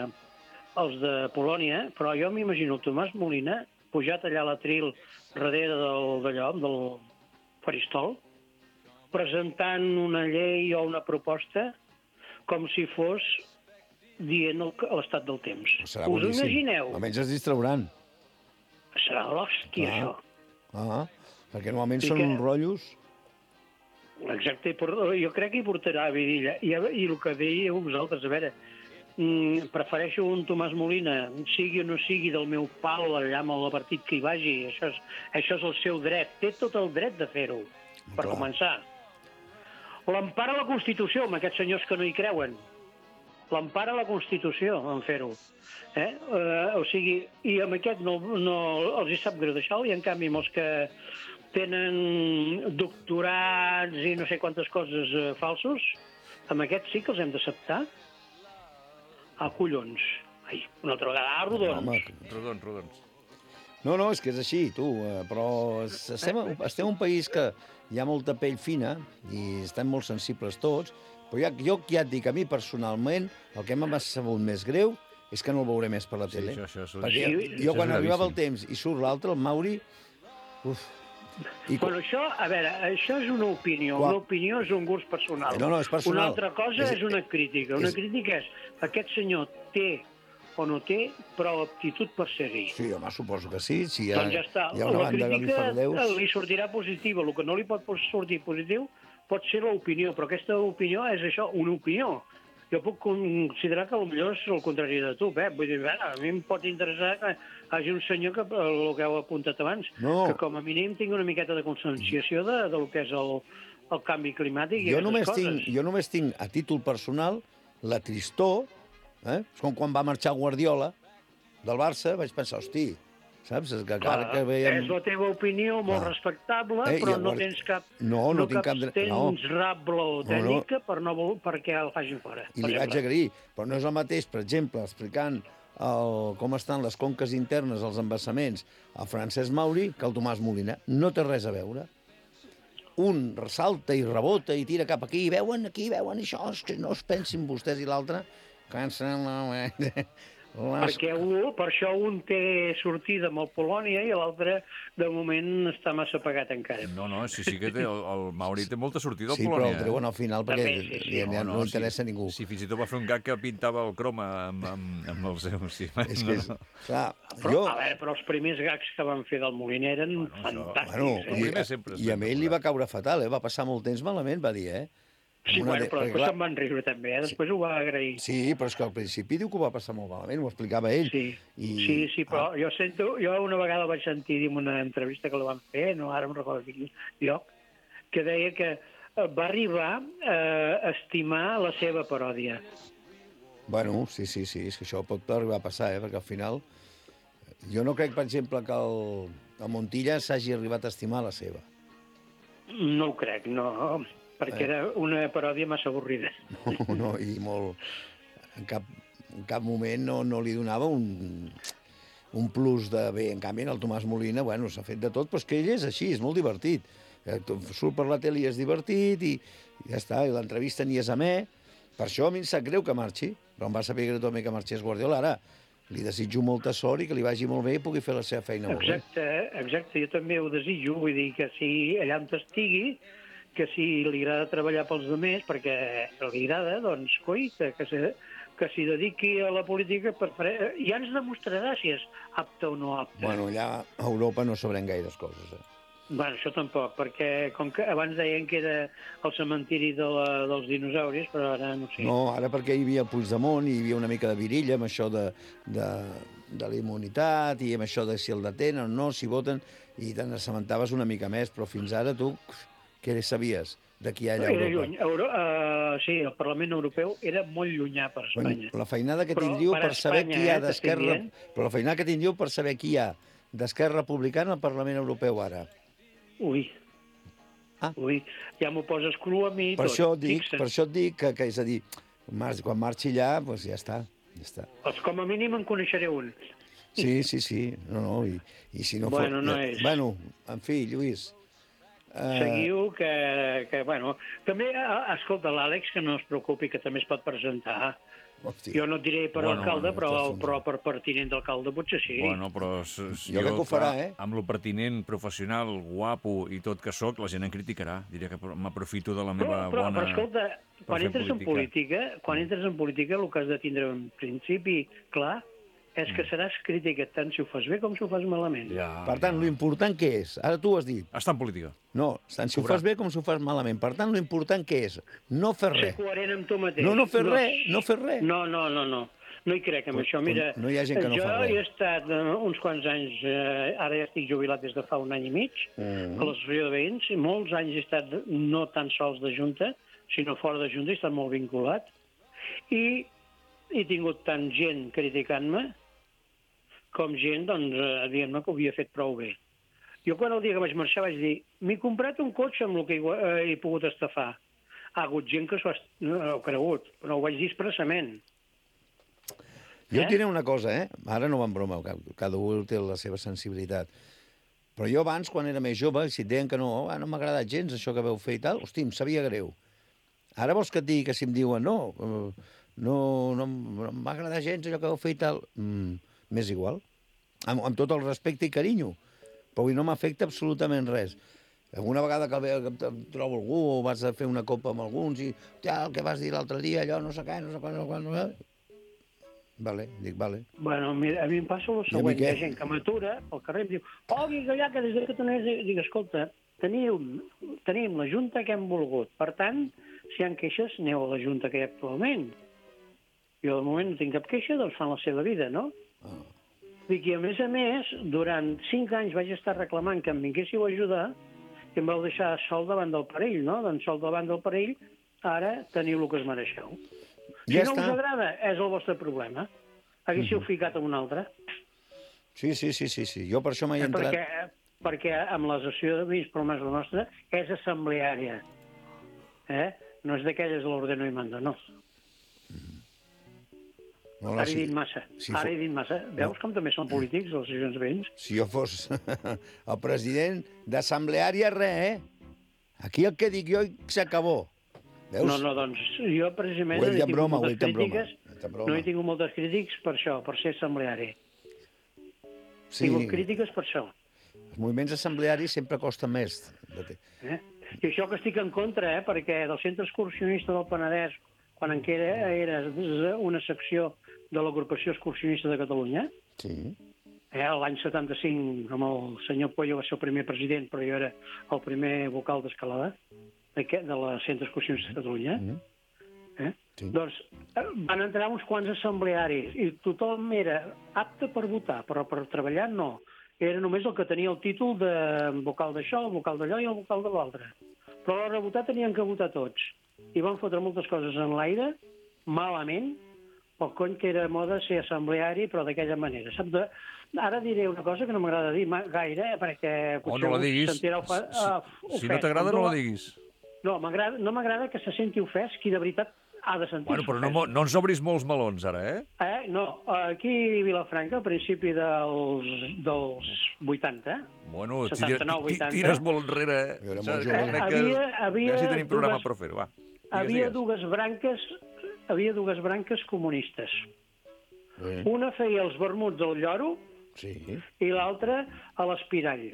de Polònia, però jo m'imagino el Tomàs Molina pujat allà a l'atril darrere del faristol, presentant una llei o una proposta com si fos dient l'estat del temps. Us ho imagineu? Almenys es distrauran. Serà l'hòstia, això. Perquè normalment són rotllos... Exacte, jo crec que hi portarà vidilla. I el que dèieu vosaltres, a veure, prefereixo un Tomàs Molina, sigui o no sigui del meu pal allà amb el partit que hi vagi. Això és el seu dret. Té tot el dret de fer-ho, per començar. L'empara la Constitució, amb aquests senyors que no hi creuen. L'empara la Constitució, en fer-ho. O sigui, i amb aquest no els hi sap greu deixar-ho, i en canvi amb els que tenen doctorats i no sé quantes coses falsos, amb aquests sí que els hem d'acceptar. Collons. Ai, una altra vegada. Rodons. Rodons. No, és que és així, tu, però estem en un país que hi ha molta pell fina i estem molt sensibles tots, però jo ja et dic, a mi personalment, el que m'ha sabut més greu és que no el veuré més per la tele. Perquè jo quan arribava el temps i surt l'altre, el Mauri... Bueno, això, a veure, això és una opinió. Una opinió és un gust personal. No, és personal. Una altra cosa és una crítica. Una crítica és, aquest senyor té o no té prou aptitud per ser-hi. Sí, home, suposo que sí. Si doncs ja està. Hi ha una banda que li fardeus... La crítica li sortirà positiva. El que no li pot sortir positiu pot ser l'opinió, però aquesta opinió és això, una opinió. Jo puc considerar que potser és el contrari de tu, Pep. Vull dir, a mi em pot interessar que hi hagi un senyor que, el que heu apuntat abans, que com a mínim tingui una miqueta de conscienciació del que és el canvi climàtic i aquestes coses. Jo només tinc, a títol personal, la tristor, és com quan va marxar Guardiola del Barça, vaig pensar, hosti, saps? És que ara que veiem... És la teva opinió molt respectable, però no tens cap... No tens rabla o tècnica perquè el facin fora. I li vaig agrair, però no és el mateix, per exemple, explicant com estan les conques internes, els embassaments, a Francesc Mauri, que el Tomàs Molina. No té res a veure. Un ressalta i rebota i tira cap aquí, veuen això, que no es pensin vostès, i l'altre... Per això un té sortida amb el Polònia i l'altre, de moment, està massa pagat encara. No, sí que té, el Mauri té molta sortida al Polònia. Sí, però el treuen al final perquè no interessa a ningú. Sí, fins i tot va fer un gag que pintava el croma amb el seu... És que, clar, però els primers gags que van fer del Moliner eren fantàstics. I a ell li va caure fatal, va passar molt temps malament, va dir, Sí, però després se'n van riure també, després ho va agrair. Sí, però és que al principi diu que ho va passar molt malament, ho explicava ell. Sí, però jo una vegada vaig sentir en una entrevista que la van fer, ara em recordo quin lloc, que deia que va arribar a estimar la seva paròdia. Bueno, sí, és que això pot arribar a passar, perquè al final... Jo no crec, per exemple, que el Montilla s'hagi arribat a estimar la seva. No ho crec, no... perquè era una paròdia massa avorrida. No, i molt... En cap moment no li donava un plus de bé. En canvi, el Tomàs Molina, bueno, s'ha fet de tot, però és que ell és així, és molt divertit. Surt per la tele i és divertit, i ja està, i l'entrevista ni és amè. Per això a mi em sap greu que marxi, però em va saber greu també que marxés Guardiola. Ara, li desitjo molta sort i que li vagi molt bé i pugui fer la seva feina molt bé. Exacte, jo també ho desitjo, vull dir que si allà on estigui, que si li agrada treballar pels altres, perquè li agrada, doncs, coi, que s'hi dediqui a la política, ja ens demostrarà si és apte o no apte. Bueno, allà a Europa no sabrem gaires coses, Bueno, això tampoc, perquè com que abans deien que era el cementiri dels dinosauris, però ara no sé. No, ara perquè hi havia Puigdemont i hi havia una mica de virilla amb això de la immunitat i amb això de si el detenen o no, si voten, i te n'assabentaves una mica més, però fins ara tu... Què sabies de qui hi ha allà a Europa? Sí, el Parlament Europeu era molt llunyà per Espanya. La feinada que tindríeu per saber qui hi ha d'Esquerra... Però la feinada que tindríeu per saber qui hi ha d'Esquerra Republicana al Parlament Europeu ara. Ui, ja m'ho poses cru a mi i tot. Per això et dic que és a dir, quan marxi allà, doncs ja està. Com a mínim en coneixeré un. Sí. No, i si no fos... Bueno, no és. Bueno, en fi, Lluís... Seguiu que, bueno... També, escolta, l'Àlex, que no es preocupi, que també es pot presentar. Hòstia. Jo no et diré per alcalde, però per pertinent d'alcalde potser sí. Bueno, però jo crec que ho farà, amb lo pertinent, professional, guapo i tot que sóc, la gent em criticarà. Diré que m'aprofito de la meva bona... Però escolta, quan entres en política, el que has de tindre en principi clar és que seràs crític tant si ho fas bé com si ho fas malament. Per tant, l'important què és? Ara tu ho has dit. Estar en política. No, tant si ho fas bé com si ho fas malament. Per tant, l'important què és? No fer res. Ser coherent amb tu mateix. No fer res. No. No hi crec en això. Mira, no hi ha gent que no fa res. Jo he estat uns quants anys, ara ja estic jubilat des de fa un any i mig, a l'associació de veïns, i molts anys he estat no tan sols de junta, sinó fora de junta, he estat molt vinculat, i he tingut tant gent criticant-me com gent, doncs, dient-me que ho havia fet prou bé. Jo quan el dia que vaig marxar vaig dir m'he comprat un cotxe amb el que he pogut estafar. Ha hagut gent que s'ho ha cregut, però ho vaig dir expressament. Jo et diré una cosa, Ara no va en broma, cada un té la seva sensibilitat. Però jo abans, quan era més jove, si et deien que no m'ha agradat gens això que vau fer i tal, hosti, em sabia greu. Ara vols que et digui que si em diuen no m'ha agradat gens allò que vau fer i tal, m'és igual. Amb tot el respecte i carinyo. Però avui no m'afecta absolutament res. Alguna vegada que em trobo algú o vas a fer una copa amb alguns i el que vas dir l'altre dia, allò no sé què, no sé quan... Vale, dic, vale. Bueno, mira, a mi em passa el següent. Hi ha gent que m'atura al carrer i em diu allà que des de Catalunya... Dic, escolta, tenim la Junta que hem volgut. Per tant, si hi ha queixes, aneu a la Junta que hi ha actualment. Jo, de moment, no tinc cap queixa, doncs fan la seva vida, no? Dic, i a més, durant 5 anys vaig estar reclamant que em vinguéssiu a ajudar i em vau deixar sol davant del perill, no? Doncs sol davant del perill, ara teniu el que us mereixeu. Si no us agrada, és el vostre problema. Haguéssiu ficat en un altre. Sí. Jo per això m'he entrat... Perquè amb la sessió de Vins, però més la nostra, és assembleària. No és d'aquelles de l'ordeno i manda, no. Ara he dit massa. Veus com també són polítics, els sessions veïns? Si jo fos el president d'assembleària, Aquí el que dic jo s'acabó. Veus? No, doncs jo precisament no he tingut moltes crítiques per això, per ser assembleari. He tingut crítiques per això. Els moviments assemblearis sempre costen més. I això que estic en contra, perquè del Centre Excursionista del Penedès, quan encara era una secció de l'Agrupació Excursionista de Catalunya, l'any 75, amb el senyor Pollo va ser el primer president, però jo era el primer vocal d'escalada de la Centre Excursionista de Catalunya, doncs van entrar uns quants assemblearis i tothom era apte per votar, però per treballar no. Era només el que tenia el títol de vocal d'això, el vocal d'allò i el vocal de l'altre. Però a l'hora de votar tenien que votar tots. I van fotre moltes coses en l'aire, malament, pel cony que era moda ser assembleari, però d'aquella manera. Ara diré una cosa que no m'agrada dir gaire, perquè potser no la diguis. Sentirà ofès. Si no t'agrada, no la diguis. No m'agrada que se senti ofès qui de veritat ha de sentir-se ofès. Però no ens obris molts melons, ara, No, aquí a Vilafranca, al principi dels 80, bueno, 79-80... tires molt enrere, Era molt jove. Ja si tenim programa per fer-ho, va. Havia dues branques comunistes. Una feia els vermuts del lloro i l'altra a l'espirall.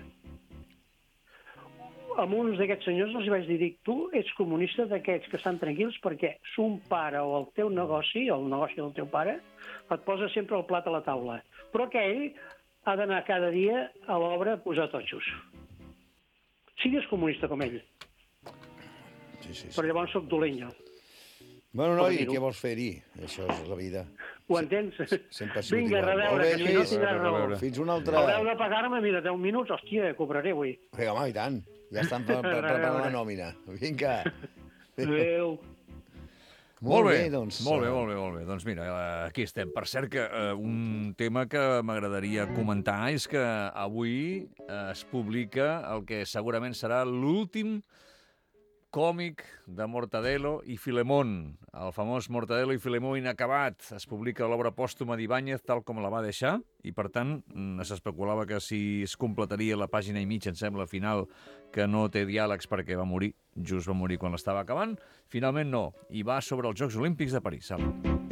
Amb uns d'aquests senyors els vaig dir, tu ets comunista d'aquests que estan tranquils perquè son pare o el teu negoci, el negoci del teu pare, et posa sempre el plat a la taula. Però aquell ha d'anar cada dia a l'obra a posar totxos. Sigues comunista com ell. Però llavors soc dolent jo. Bueno, noi, què vols fer-hi? Això és la vida. Ho entens? Vinga, a reveure, que si no tindràs raó. Fins una altra... Haureu de pagar-me, mira, 10 minuts, hòstia, cobraré avui. Home, i tant. Ja estan preparant la nòmina. Vinga. Adéu. Molt bé, doncs. Molt bé. Doncs mira, aquí estem. Per cert, que un tema que m'agradaria comentar és que avui es publica el que segurament serà l'últim còmic de Mortadelo i Filemón, el famós Mortadelo i Filemó inacabat. Es publica l'obra pòstuma d'Ibáñez tal com la va deixar i, per tant, s'especulava que si es completaria la pàgina i mitja, em sembla, final, que no té diàlegs perquè va morir, just va morir quan l'estava acabant. Finalment no, i va sobre els Jocs Olímpics de París, saps?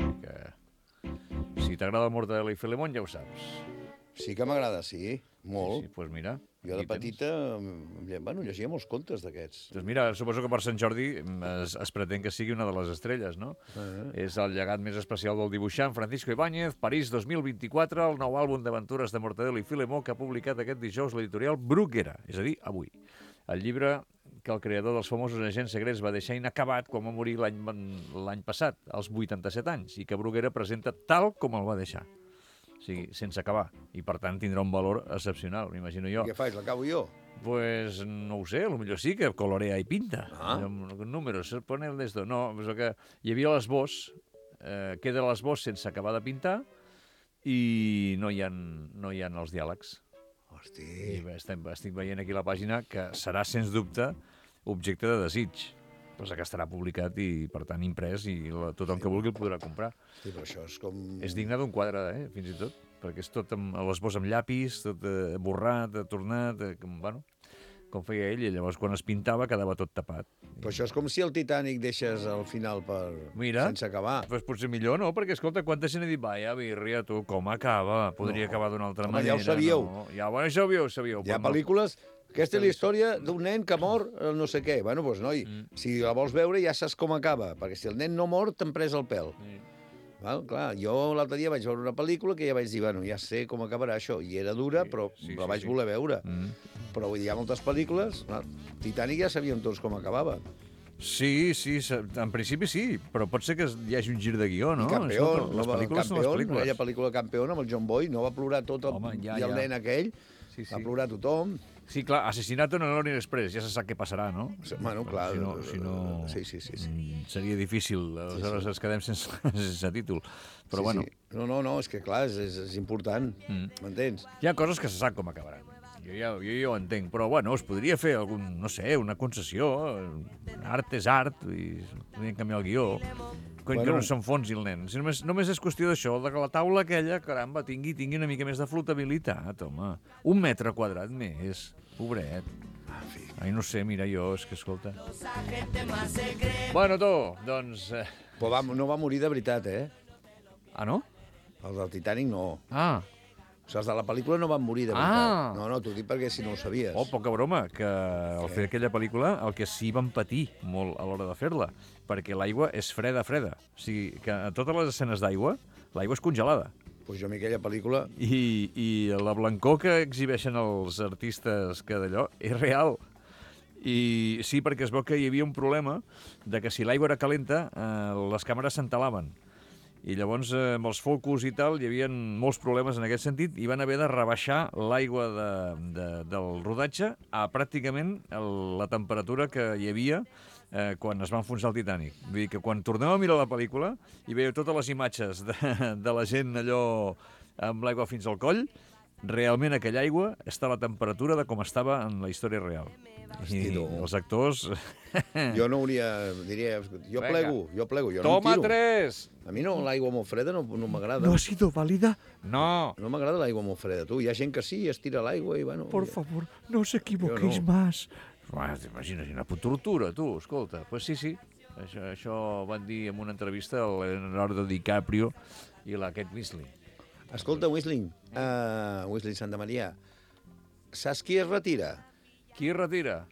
Si t'agrada el Mortadelo i Filemón, ja ho saps. Sí que m'agrada, sí, molt. Sí, doncs mira. Jo de petita, llegia molts contes d'aquests. Doncs mira, suposo que per Sant Jordi es pretén que sigui una de les estrelles, no? És el llegat més especial del dibuixant Francisco Ibáñez, París 2024, el nou àlbum d'aventures de Mortadelo i Filemó que ha publicat aquest dijous l'editorial Bruguera, és a dir, avui. El llibre que el creador dels famosos agents secrets va deixar inacabat quan va morir l'any passat, als 87 anys, i que Bruguera presenta tal com el va deixar. O sigui, sense acabar. I, per tant, tindrà un valor excepcional, m'imagino jo. I què faig? L'acabo jo? Pues no ho sé, potser sí que colorea i pinta. Números, pone el d'esto. No, però que hi havia l'esbós, queda l'esbós sense acabar de pintar i no hi ha els diàlegs. Hosti. I estic veient aquí la pàgina que serà, sens dubte, objecte de desig. cosa que estarà publicat i, per tant, imprès, i tothom que vulgui el podrà comprar. Sí, però això és com... És digne d'un quadre, fins i tot, perquè és tot amb l'esbós amb llapis, tot borrat, tornat, com feia ell, i llavors quan es pintava quedava tot tapat. Però això és com si el Titanic deixes al final sense acabar. Doncs potser millor, no? Perquè, escolta, quanta gent ha dit, vaja, birria, tu, com acaba? Podria acabar d'una altra manera. Ja ho sabíeu. No? Ja ho sabíeu. Hi ha pel·lícules... Aquesta és la història d'un nen que mor no sé què. Bueno, doncs, noi, si la vols veure ja saps com acaba, perquè si el nen no mor t'han pres el pèl. Val? Clar, jo l'altre dia vaig veure una pel·lícula que ja vaig dir, bueno, ja sé com acabarà això. I era dura, però la vaig voler veure. Però vull dir, hi ha moltes pel·lícules... Titanic ja sabíem tots com acabava. Sí, en principi sí, però pot ser que hi hagi un gir de guió, no? I Campeón, les pel·lícules són les pel·lícules. Aquella pel·lícula Campeón amb el John Boy, no va plorar tot i el nen aquell, va plorar tothom. Sí, clar, Assassinato en l'Orient Express, ja se sap què passarà, no? Bueno, clar. Si no... Sí. Seria difícil, aleshores ens quedem sense títol. Però bueno... No, és que clar, és important, m'entens? Hi ha coses que se sap com acabaran. Jo ja ho entenc, però bueno, es podria fer algun, no sé, una concessió, art és art, i podríem canviar el guió, que no s'enfonsi el nen. Si només és qüestió d'això, que la taula aquella, caramba, tingui una mica més de flotabilitat, home. 1 metre quadrat més, pobret. Ai, no sé, mira, jo, és que escolta... Bueno, tu, doncs... Però no va morir de veritat, Ah, no? El del Titanic no. Ah. O sigui, els de la pel·lícula no van morir de veritat. No, t'ho dic perquè si no ho sabies. Oh, poca broma, que al fer aquella pel·lícula el que sí van patir molt a l'hora de fer-la, perquè l'aigua és freda. O sigui, que a totes les escenes d'aigua, l'aigua és congelada. Doncs jo a mi aquella pel·lícula... I la blancor que exhibeixen els artistes que d'allò és real. I sí, perquè es veu que hi havia un problema de que si l'aigua era calenta, les càmeres s'entalaven. I llavors, amb els focus i tal, hi havia molts problemes en aquest sentit i van haver de rebaixar l'aigua del rodatge a pràcticament la temperatura que hi havia quan es va enfonsar el Titanic. Vull dir que quan torneu a mirar la pel·lícula i veieu totes les imatges de la gent allò amb l'aigua fins al coll, realment aquella aigua està a la temperatura de com estava en la història real. I els actors... Jo no hauria... Diria... Jo plego, jo no em tiro. Toma 3! A mi no, l'aigua molt freda no m'agrada. ¿No ha sido válida? No. No m'agrada l'aigua molt freda, tu. Hi ha gent que sí, es tira l'aigua i bueno... Por favor, no os equivoquéis más. T'imagines, una tortura, tu, escolta. Pues sí. Això van dir en una entrevista a Leonardo DiCaprio i la Kate Winslet. Escolta, Winslet Santamaria, saps qui es retira? Qui es retira?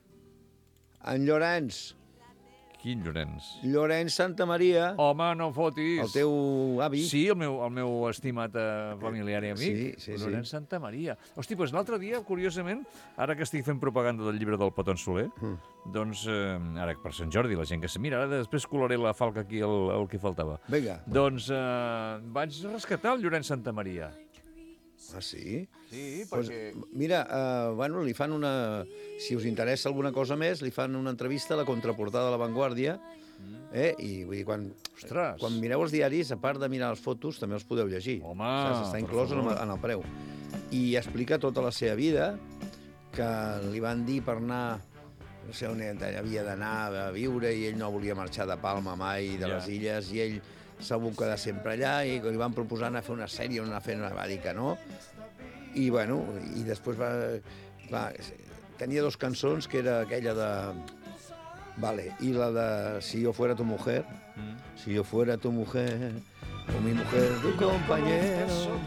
En Llorenç. Quin Llorenç? Llorenç Santamaria. Home, no fotis. El teu avi. Sí, el meu estimat familiar i amic. Sí. Llorenç Santamaria. Hosti, doncs l'altre dia, curiosament, ara que estic fent propaganda del llibre del Poton Soler, doncs, ara per Sant Jordi, la gent que se mira, ara després colaré la falca aquí el que faltava. Vinga. Doncs vaig rescatar el Llorenç Santamaria. Ah, sí? Sí, perquè... Mira, bueno, li fan una... Si us interessa alguna cosa més, li fan una entrevista a la contraportada de La Vanguardia, i vull dir, quan mireu els diaris, a part de mirar les fotos, també els podeu llegir. Home, està inclòs en el preu. I explica tota la seva vida, que li van dir per anar... No sé on havia d'anar a viure, i ell no volia marxar de Palma mai, de les illes, i ell s'ha volgut quedar sempre allà, i li van proposar anar a fer una sèrie, va dir que no. I, bueno, i després va... Clar, tenia 2 cançons, que era aquella de... Vale, i la de Si yo fuera tu mujer, si yo fuera tu mujer, o mi mujer tu compañero...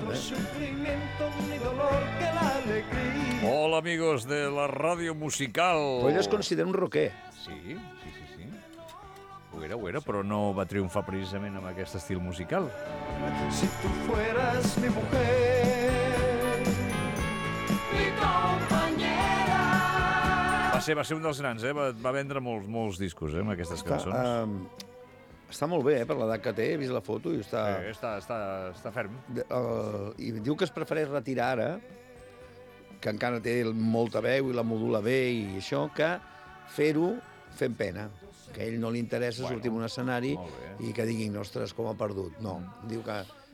Hola, amigos de la ràdio musical. Però ell es considera un rocker. Sí. Ho era, però no va triomfar precisament amb aquest estil musical. Si tu fueras mi mujer, mi compañera. Va ser un dels grans, va vendre molts discos, amb aquestes cançons. Està molt bé, per l'edat que té, he vist la foto i està... Està ferm. I diu que es prefereix retirar ara, que encara té molta veu i la modula bé i això, que fer-ho fent pena. Que a ell no li interessa sortir en un escenari i que diguin, ostres, com ha perdut. No, diu que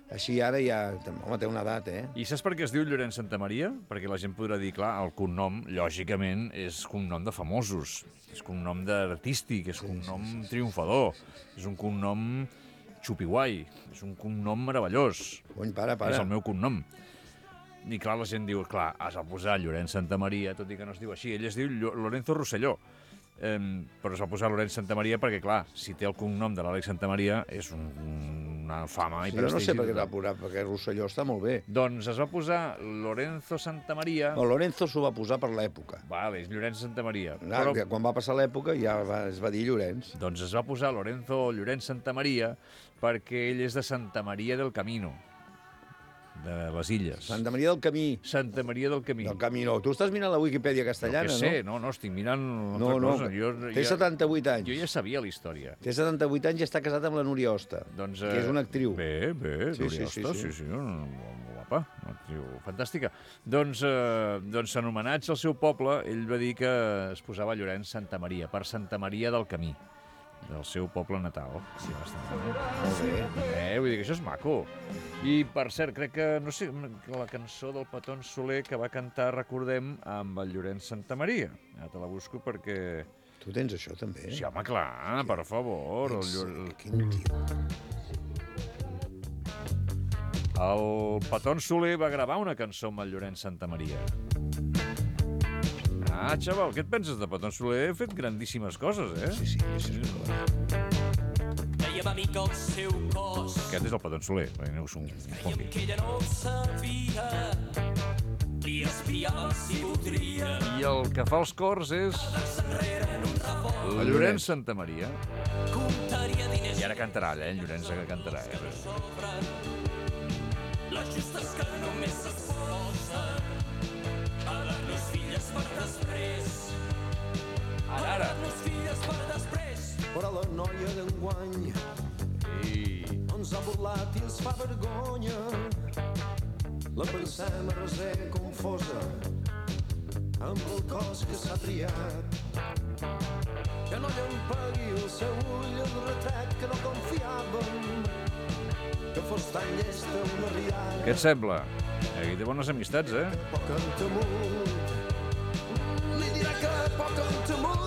Així ara ja... Home, té una edat, I saps per què es diu Llorenç Santamaria? Perquè la gent podrà dir, clar, el cognom, lògicament, és cognom de famosos, és cognom d'artístic, és cognom triomfador, és un cognom xupiguai, és un cognom meravellós. Cony, para. És el meu cognom. I clar, la gent diu, clar, has de posar Llorenç Santamaria, tot i que no es diu així. Ell es diu Lorenzo Rosselló. Però es va posar Llorenç Santamaria perquè, clar, si té el cognom de l'Àlex Santamaria, és una fama i jo prestigi. no sé per què es va posar, perquè Rosselló està molt bé. Doncs es va posar Lorenzo Santamaria... No, Lorenzo s'ho va posar per l'època. Vale, és Llorenç Santamaria. Però... Quan va passar l'època ja es va dir Llorenç. Doncs es va posar Llorenç Santamaria perquè ell és de Santa Maria del Camino, de les Illes. Santa Maria del Camí. Santa Maria del Camí. Del Camí. Tu estàs mirant la Wikipedia castellana, no? Sé, no, estic mirant una altra cosa. Té 78 anys. Jo ja sabia la història. Té 78 anys i està casat amb la Núria Hosta, que és una actriu. Bé, Núria Hosta, sí, molt guapa, una actriu fantàstica. Doncs en homenatge al seu poble, ell va dir que es posava Llorenç Santamaria, per Santa Maria del Camí, del seu poble natal. Sí, molt bé. Vull dir que això és maco. I, per cert, crec que, no sé, la cançó del Petón Soler que va cantar, recordem, amb el Llorenç Santamaria. Ja te la busco perquè... Tu tens això, també? Sí, home, clar, per favor. Quin tio. El Petón Soler va gravar una cançó amb el Llorenç Santamaria. Xaval, què et penses de Petón Soler? He fet grandíssimes coses, Sí. Deia amic el seu cos. Aquest és el Petón Soler, perquè no us ho confongui. Que ella no el sabia, li espiava si voldria. I el que fa els cors és el Llorenç Santamaria. I ara cantarà, el Llorenç cantarà. Les justes que només es posa a les filles per després. Ara. Les filles per després. Però la noia d'enguany ens ha burlat i ens fa vergonya. La pensem a reser confosa amb el cos que s'ha triat. Que no llampegui el seu ull el retrat que no confiàvem, que fos tan llesta una rialla. Què et sembla? Aquí té bones amistats, Poc en temut, li dirà que poc en temut.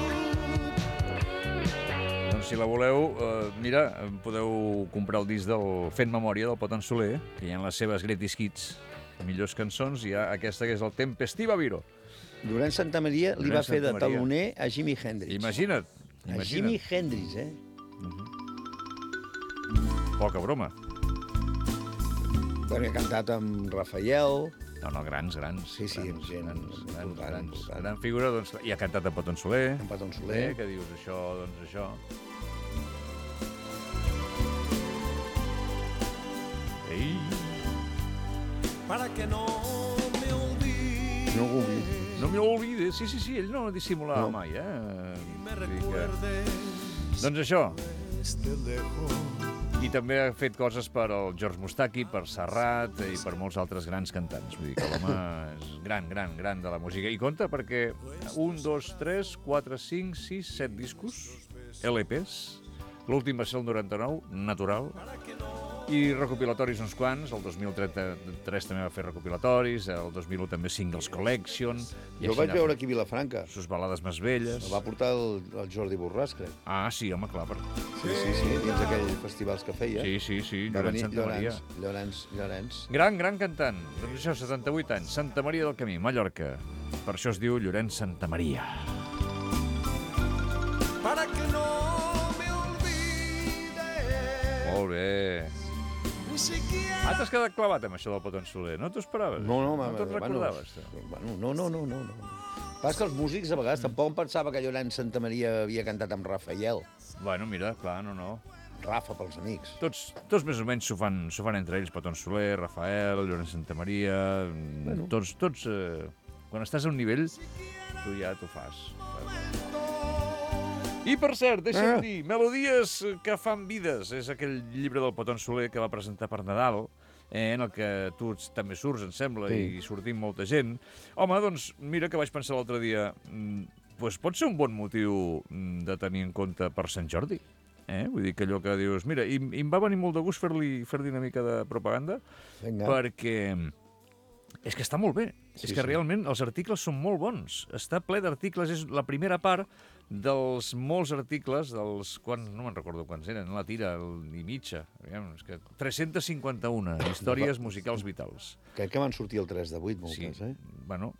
Doncs si la voleu, mira, podeu comprar el disc del Fent Memòria del Petón Soler, que hi ha les seves greatest hits, millors cançons, i hi ha aquesta que és el Tempestiva Viro. Llorenç Santamaria li va fer de taloner a Jimi Hendrix. Imagina't. A Jimi Hendrix, Poca broma. Bueno, he cantat amb Rafael. No, grans. Sí, Grans. Gran figura, doncs, i ha cantat amb Petón Soler. Amb Petón Soler. Que dius això, doncs això. Ei. Para que no me olvide. No me olvides. Sí, ell no dissimulava mai, Me recuerdes. Doncs això. Este lejos. I també ha fet coses per al George Moustaki, per Serrat i per molts altres grans cantants. Vull dir que l'home és gran de la música. I compta perquè 1, 2, 3, 4, 5, 6, 7 discos, LPs. L'últim va ser el 99, Natural. I recopilatoris uns quants. El 2003 també va fer recopilatoris, el 2001 també Singles Collection. Jo el vaig veure aquí a Vilafranca. Sus balades més velles. El va portar el Jordi Borràs, crec. Sí, home, clar. Sí, dins aquells festivals que feia. Sí, va venir Llorenç. Gran cantant. Doncs això, 78 anys. Santa Maria del Camí, Mallorca. Per això es diu Llorenç Santamaria. Para que no me olvide. Molt bé. T'has quedat clavat amb això del Petón Soler, no t'ho esperaves? No te'n recordaves? No. Pas que els músics a vegades tampoc pensava que Llorenç Santamaria havia cantat amb Rafael. Bueno, mira, clar, no. Rafa pels amics. Tots més o menys s'ho fan entre ells, Petón Soler, Rafael, Llorenç Santamaria... Tots, quan estàs a un nivell, tu ja t'ho fas. I, per cert, deixa'm dir, Melodies que fan vides. És aquell llibre del Petón Soler que va presentar per Nadal, en el que tu també surts, em sembla, i sortim molta gent. Home, doncs, mira que vaig pensar l'altre dia, pot ser un bon motiu de tenir en compte per Sant Jordi. Vull dir que allò que dius... Mira, i em va venir molt de gust fer-li una mica de propaganda, perquè és que està molt bé. És que realment els articles són molt bons. Està ple d'articles, és la primera part dels molts articles, no me'n recordo quants eren, la tira i mitja, és que 351 històries musicals vitals. Crec que van sortir el 3 de 8, moltes, Bueno,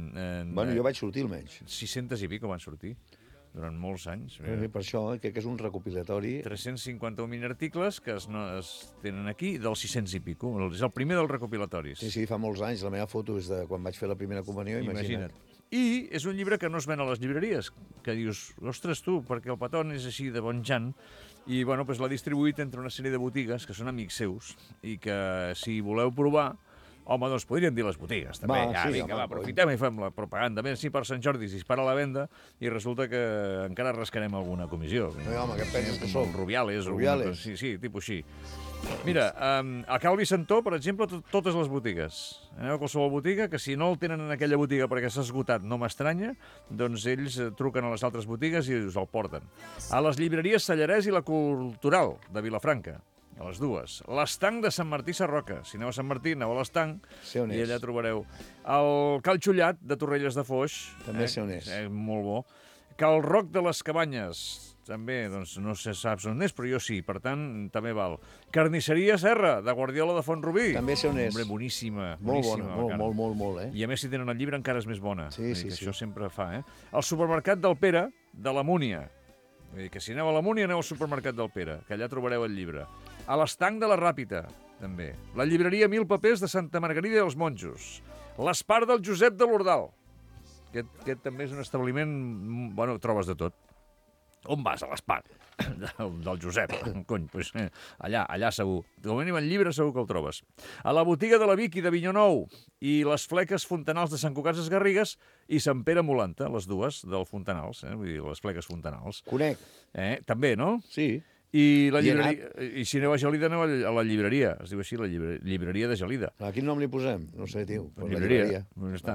jo vaig sortir almenys. 600 i pico van sortir durant molts anys. Per això, crec que és un recopilatori. 351 articles que es tenen aquí, dels 600 i pico. És el primer dels recopilatoris. Sí, fa molts anys. La meva foto és de quan vaig fer la primera comunió, imagina't. I és un llibre que no es ven a les llibreries, que dius, ostres tu, perquè el Patton és així de bon jan, i bueno, l'ha distribuït entre una sèrie de botigues que són amics seus, i que si voleu provar, home, doncs podríem dir les botigues, també. Vinga, aprofitem i fem la propaganda. Ben, sí, per Sant Jordi es dispara a la venda i resulta que encara rascarem alguna comissió. No, home, que penses que som? Rubiales. Sí, tipus així. Mira, a Cal Vicentó, per exemple, totes les botigues. Aneu a qualsevol botiga, que si no el tenen en aquella botiga perquè s'ha esgotat, no m'estranya, doncs ells truquen a les altres botigues i us el porten. A les llibreries Sallarès i la Cultural, de Vilafranca, a les dues. L'Estanc de Sant Martí Sarroca. Si aneu a Sant Martí, aneu a l'Estanc i allà trobareu. El Cal Xullat, de Torrelles de Foix. També sé on és. Molt bo. Cal Roc de les Cabanyes. També, doncs, no sé saps on és, però jo sí, per tant, també val. Carnisseria Serra, de Guardiola de Font-rubí. També sé on és. Hombre, boníssima. Molt bona, molt, I a més, si tenen el llibre, encara és més bona. Sí. Això sempre fa, El supermercat del Pere, de la Múnia. Vull dir que si aneu a la Múnia, aneu al supermercat del Pere, que allà trobareu el llibre. A l'Estanc de la Ràpita, també. La llibreria Mil Papers de Santa Margarida i els Monjos. L'Espart del Josep de l'Ordal. Aquest també és un establiment... Bueno, trobes de tot. On vas, a l'Espart? Del Josep. Cony, doncs allà segur. Com a mínim el llibre segur que el trobes. A la botiga de la Vicky de Avinyó Nou i les fleques Fontanals de Sant Cugat Garrigues i Sant Pere Molanta, les dues del Fontanals, vull dir, les fleques Fontanals. Conec. També, no? Sí. I la llibreria, i si aneu a Gelida, aneu a la llibreria. Es diu així, la llibreria de Gelida. A quin nom li posem? No sé, tio. Llibreria. Està.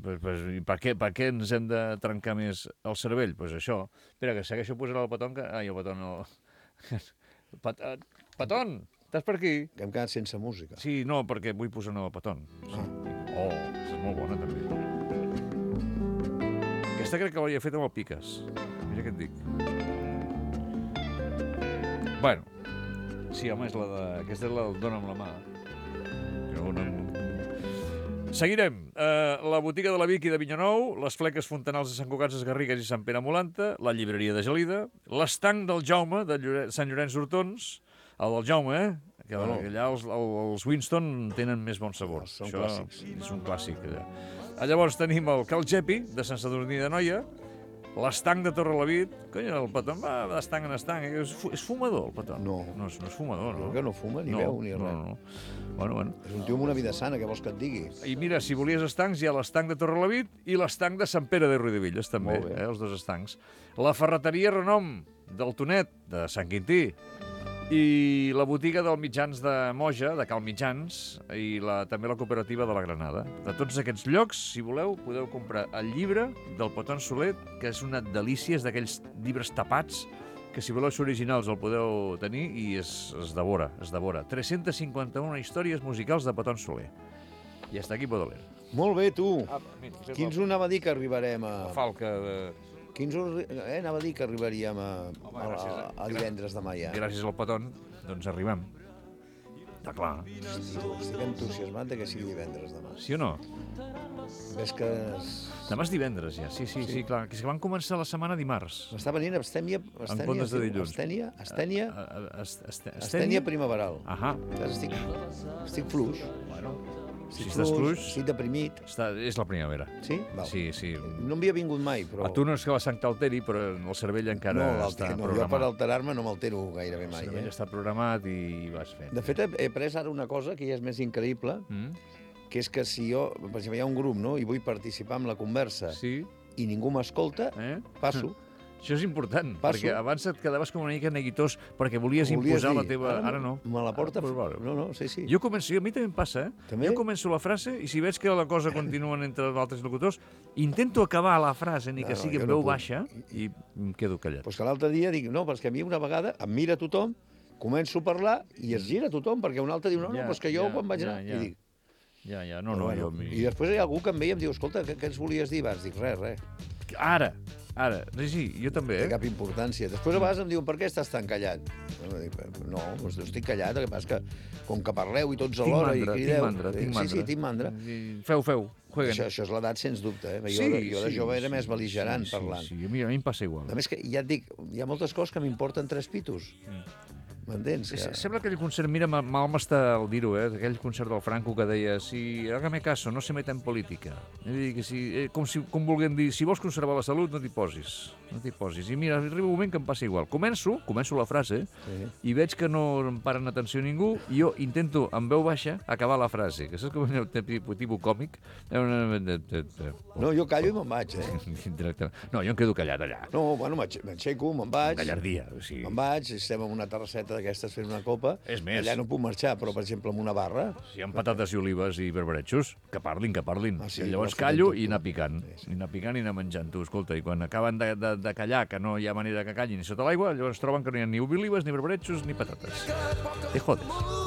Per què ens hem de trencar més el cervell? Doncs això. Espera, que segueixo posant el Patton. Ai, el Patton no... Patton, estàs per aquí? Que hem quedat sense música. Sí, no, perquè vull posar una del Patton. Oh, és molt bona, també. Aquesta crec que l'havia fet amb el Piques. Mira què et dic. Bueno, sí, home, aquesta és la del Dóna'm la mà. Seguirem. La botiga de la Vicky d'Avinyó Nou, les fleques Fontanals de Sant Cugat Garrigues i Sant Pere Molanta, la llibreria de Gelida, l'Estanc del Jaume, de Sant Llorenç d'Hortons, el del Jaume, que allà els Winston tenen més bon sabor. Són clàssics. És un clàssic, allà. Llavors tenim el Cal Gepi, de Sant Sadurní d'Anoia, l'Estanc de Torrelavit. Cony, el Patton va d'estanc en estanc. És fumador, el Patton? No. No és fumador, no? Que no fuma, ni veu, ni res. No. Bueno. És un tio amb una vida sana, què vols que et digui? I mira, si volies estancs, hi ha l'Estanc de Torrelavit i l'Estanc de Sant Pere de Riudevilles, també, els dos estancs. La ferreteria Renom, del Tonet, de Sant Quintí, i la botiga del Mitjans de Moja, de Cal Mitjans, i també la cooperativa de la Granada. De tots aquests llocs, si voleu, podeu comprar el llibre del Patton Soler, que és una delícia, és d'aquells llibres tapats, que si voleu ser originals el podeu tenir i es devora. 351 històries musicals de Patton Soler. I està aquí Baudelaire. Molt bé, tu. Quins anava a dir que arribarem a... La falca de... Anava a dir que arribaríem a divendres demà ja. Gràcies al Patton, doncs arribem. Està clar. Estic entusiasmat que sigui divendres demà. Sí o no? Ves que... Demà és divendres ja, sí, clar. Que van començar la setmana dimarts. M'està venint abstèmia... En comptes de dilluns. Astènia primaveral. Ahà. Estic fluix. Bueno... Si estàs fluix... Estic deprimit. És la primavera. Sí? Val. Sí. No m'havia vingut mai, però... A tu no és que la sang t'alteri, però el cervell encara està programat. Jo per alterar-me no m'altero gairebé mai. El cervell està programat i vas fent. De fet, he pres ara una cosa que ja és més increïble, que és que si jo, per exemple, hi ha un grup, no?, i vull participar en la conversa i ningú m'escolta, passo. Això és important, Passo. perquè abans et quedaves com una mica neguitós perquè volies imposar la teva... Ara no. Me la porta... Bueno. No, sí. Jo començo, a mi també em passa, També? Jo començo la frase i si veig que la cosa continua entre els altres locutors, intento acabar la frase, ni que sigui jo en no veu puc. baixa, i em quedo callat. Pues que l'altre dia dic, no, perquè a mi una vegada em mira tothom, començo a parlar i es gira tothom, perquè un altre diu, no, però és que jo quan vaig anar... I dic, Ja, I després hi ha algú que em veia i em diu, escolta, què ens volies dir? Vas, dic, res. Ara, sí, jo també, No té cap importància. Després a vegades em diuen, per què estàs tan callat? No, doncs estic callat, el que passa és que com que parleu i tots alhora i crideu... Tinc mandra. Sí, tinc mandra. Feu, jueguen. Això és l'edat, sens dubte. Jo de jove era més bel·ligerant parlant. Sí, a mi em passa igual. A més que, ja et dic, hi ha moltes coses que m'importen 3 pitos. M'entens? Sembla aquell concert, mira, mal m'està el dir-ho, aquell concert del Franco que deia si hágame caso, no se meta en política. Com volguem dir, si vols conservar la salut, no t'hi posis. I mira, arriba un moment que em passa igual. Començo la frase, i veig que no em paren atenció ningú, i jo intento, amb veu baixa, acabar la frase. Que saps com un tipus còmic? No, jo callo i me'n vaig, No, jo em quedo callat allà. No, bueno, m'aixeco, me'n vaig. Gallardia, o sigui. Me'n vaig, estem en una terrasseta d'aquestes fent una copa. És més. Allà no puc marxar, però, per exemple, amb una barra... Si hi ha patates i olives i berberechos, que parlin. Sí, I llavors callo i anar picant. I anar picant i anar menjant, tu, escolta. I quan acaben de callar, que no hi ha manera que callin ni sota l'aigua, llavors troben que no hi ha ni olives, ni berberechos, ni patates. Te jodes.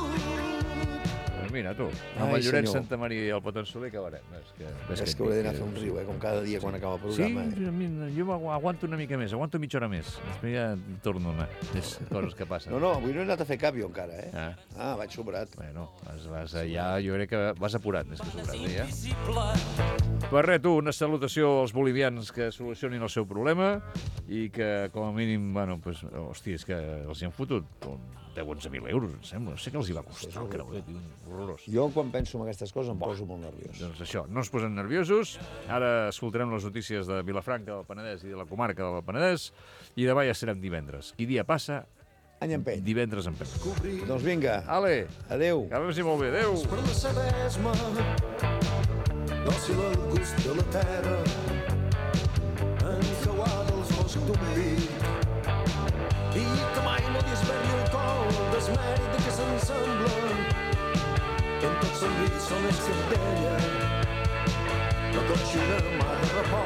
Pues mira, tu, amb el Lloret Santa Maria i el Potensoler acabarem. És que hauré d'anar a fer un riu, com cada dia quan acaba el programa. Sí, jo aguanto una mica més, aguanto mitja hora més. Després ja torno a anar. És coses que passen. No, avui no he anat a fer cap jo encara, vaig sobrat. Bueno, jo crec que vas apurat, més que sobrat, ja. Pues res, tu, una salutació als bolivians que solucionin el seu problema i que, com a mínim, bueno, pues, hòstia, és que els hi han fotut 11.000 euros, em sembla. No sé què els hi va costar el creuer, tio, horrorós. Jo, quan penso en aquestes coses, em poso molt nerviós. Doncs això, no ens posen nerviosos. Ara escoltarem les notícies de Vilafranca del Penedès i de la comarca del Penedès i demà ja serem divendres. Qui dia passa, any empeny. Divendres empeny. Doncs vinga. Ale. Adéu. Que vagi molt bé. Adéu. Per la sabesma, dòcil el gust de la terra, encauada als boscs d'un pic, i que mai no disverni el col desmèrit de què s'ensemblen, que en tot sentit són escardella, no tot xina mà de repòs.